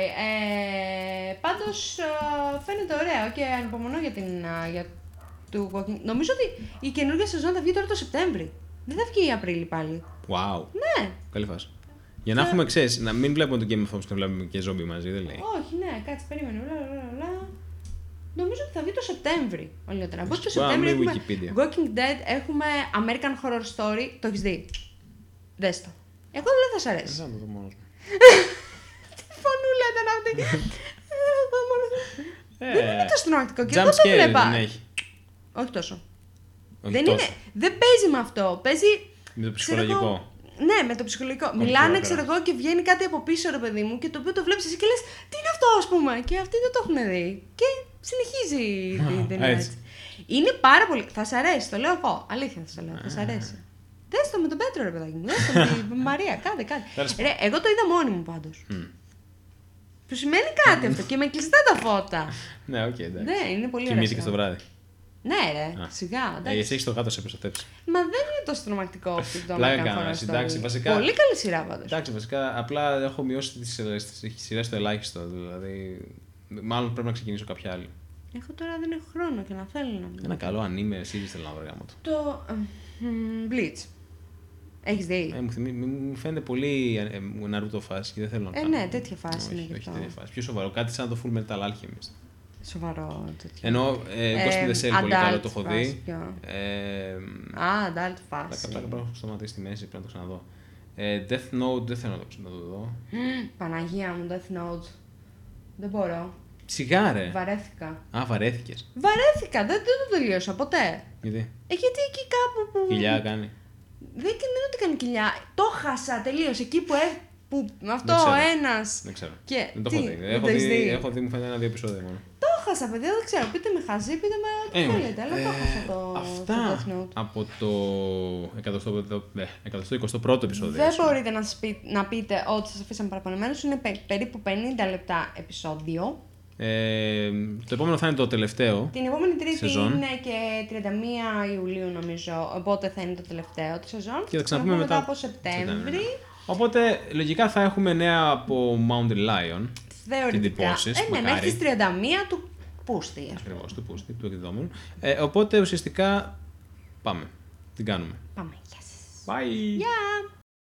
πάντως φαίνεται ωραίο και ανυπομονώ για το Walking. Νομίζω ότι η καινούργια σεζόν θα βγει τώρα το Σεπτέμβρη. Δεν θα βγει Απρίλη πάλι. Wow. Ναι. Καλή φάση. Για να έχουμε, ξέρεις, να μην βλέπουμε το Game of Thrones και να βλέπουμε και ζόμπι μαζί, δεν λέει. Όχι, ναι, κάτσε, περίμενε. Νομίζω ότι θα βγει το Σεπτέμβρη. Όλη τώρα. Από το Σεπτέμβρη έχουμε Walking Dead, έχουμε American Horror Story. Το έχεις δει? Δες το. Εγώ δεν θα σ' αρέσει. Δεν θα το δω μόνος μου. Τι φωνούλα ήταν αυτή. Δεν είναι τόσο τρομακτικό και εγώ το βλέπα. Δεν έχει. Όχι τόσο. Δεν παίζει με αυτό. Παίζει. Με το ψυχολογικό. Ναι, με το ψυχολογικό. Μιλάνε, ξέρω εγώ, και βγαίνει κάτι από πίσω, ρε παιδί μου, και το οποίο το βλέπει εσύ και λες τι είναι αυτό, ας πούμε. Και αυτοί δεν το έχουν δει. Και συνεχίζει την ταινία έτσι. Είναι πάρα πολύ. Θα σ' αρέσει, το λέω εγώ. Αλήθεια θα σ' λέω. Θα σ' αρέσει. Δες το με τον Πέτρο, ρε παιδάκι μου. Δες το με τη Μαρία, κάτι. Ρε, εγώ το είδα μόνη μου πάντως. Που σημαίνει κάτι αυτό και με κλειστά τα φώτα. Ναι, οκ, εντάξει. Ναι, είναι πολύ ωραίο. Κοιμήθηκες το βράδυ? Ναι, ρε, σιγά. Εσύ έχεις το γάτο σε προστατεύσει. Μα δεν είναι τόσο τρομακτικό αυτό το American βασικά. Πολύ καλή σειρά πάντως. Εντάξει, βασικά απλά έχω μειώσει τις σειρές στο ελάχιστο. Δηλαδή, μάλλον πρέπει να ξεκινήσω κάποια άλλη. Εγώ τώρα δεν έχω χρόνο και να θέλω να. Ένα καλό anime series θέλω να βρω γάμο του. Το Bleach. Έχεις δει? Μου φαίνεται πολύ Naruto φάση και δεν θέλω να κάνω. Ναι, τέτοια φάση είναι όχι, και όχι, αυτό. τέτοια φάση. Πιο σοβαρό. Κάτι σαν το Full Metal Alchemist. Σοβαρό τέτοιο. Ενώ Ghost in the Shell πολύ καλό το έχω δει. Adult φάση. Τα έχω σταματήσει στη μέση, πρέπει να το ξαναδώ. Death Note δεν θέλω να το δω. Παναγία μου, Death Note. Δεν μπορώ. Σιγάρε. Βαρέθηκα. Βαρέθηκες. Βαρέθηκα, δεν το τελείωσα ποτέ. Γιατί? Γιατί εκεί κάπου που. Κοιλιά κάνει. Δεν είναι ότι κάνει κοιλιά. Το χάσα τελείως. Εκεί που αυτό ο ένας. Δεν ξέρω. Και... Δεν το έχω δει. Έχω δει, μου φαίνεται 1-2 επεισόδια μόνο. Το χάσα, παιδιά, δεν ξέρω. Πείτε με χαζί, πείτε με ό,τι θέλετε. Αλλά το χάσα το. Αυτά το Death Note. από το 121ο επεισόδιο. Δεν μπορείτε να πείτε ότι σας αφήσαμε παραπονεμένους. Είναι περίπου 50 λεπτά επεισόδιο. Το επόμενο θα είναι το τελευταίο. Την επόμενη Τρίτη σεζόν. είναι και 31 Ιουλίου νομίζω, οπότε θα είναι το τελευταίο τη σεζόν. Και θα ξαναπούμε μετά από Σεπτέμβρη. Οπότε λογικά θα έχουμε νέα από Mountain Lion. Θεωρητικά. Εντυπώσεις, Ναι, μακάρι. μέχρι τις 31 του Πούστη. Ακριβώς, του Πούστη, του εκδιδόμενου. Οπότε ουσιαστικά πάμε. Την κάνουμε. Πάμε. Γεια σας. Bye! Γεια!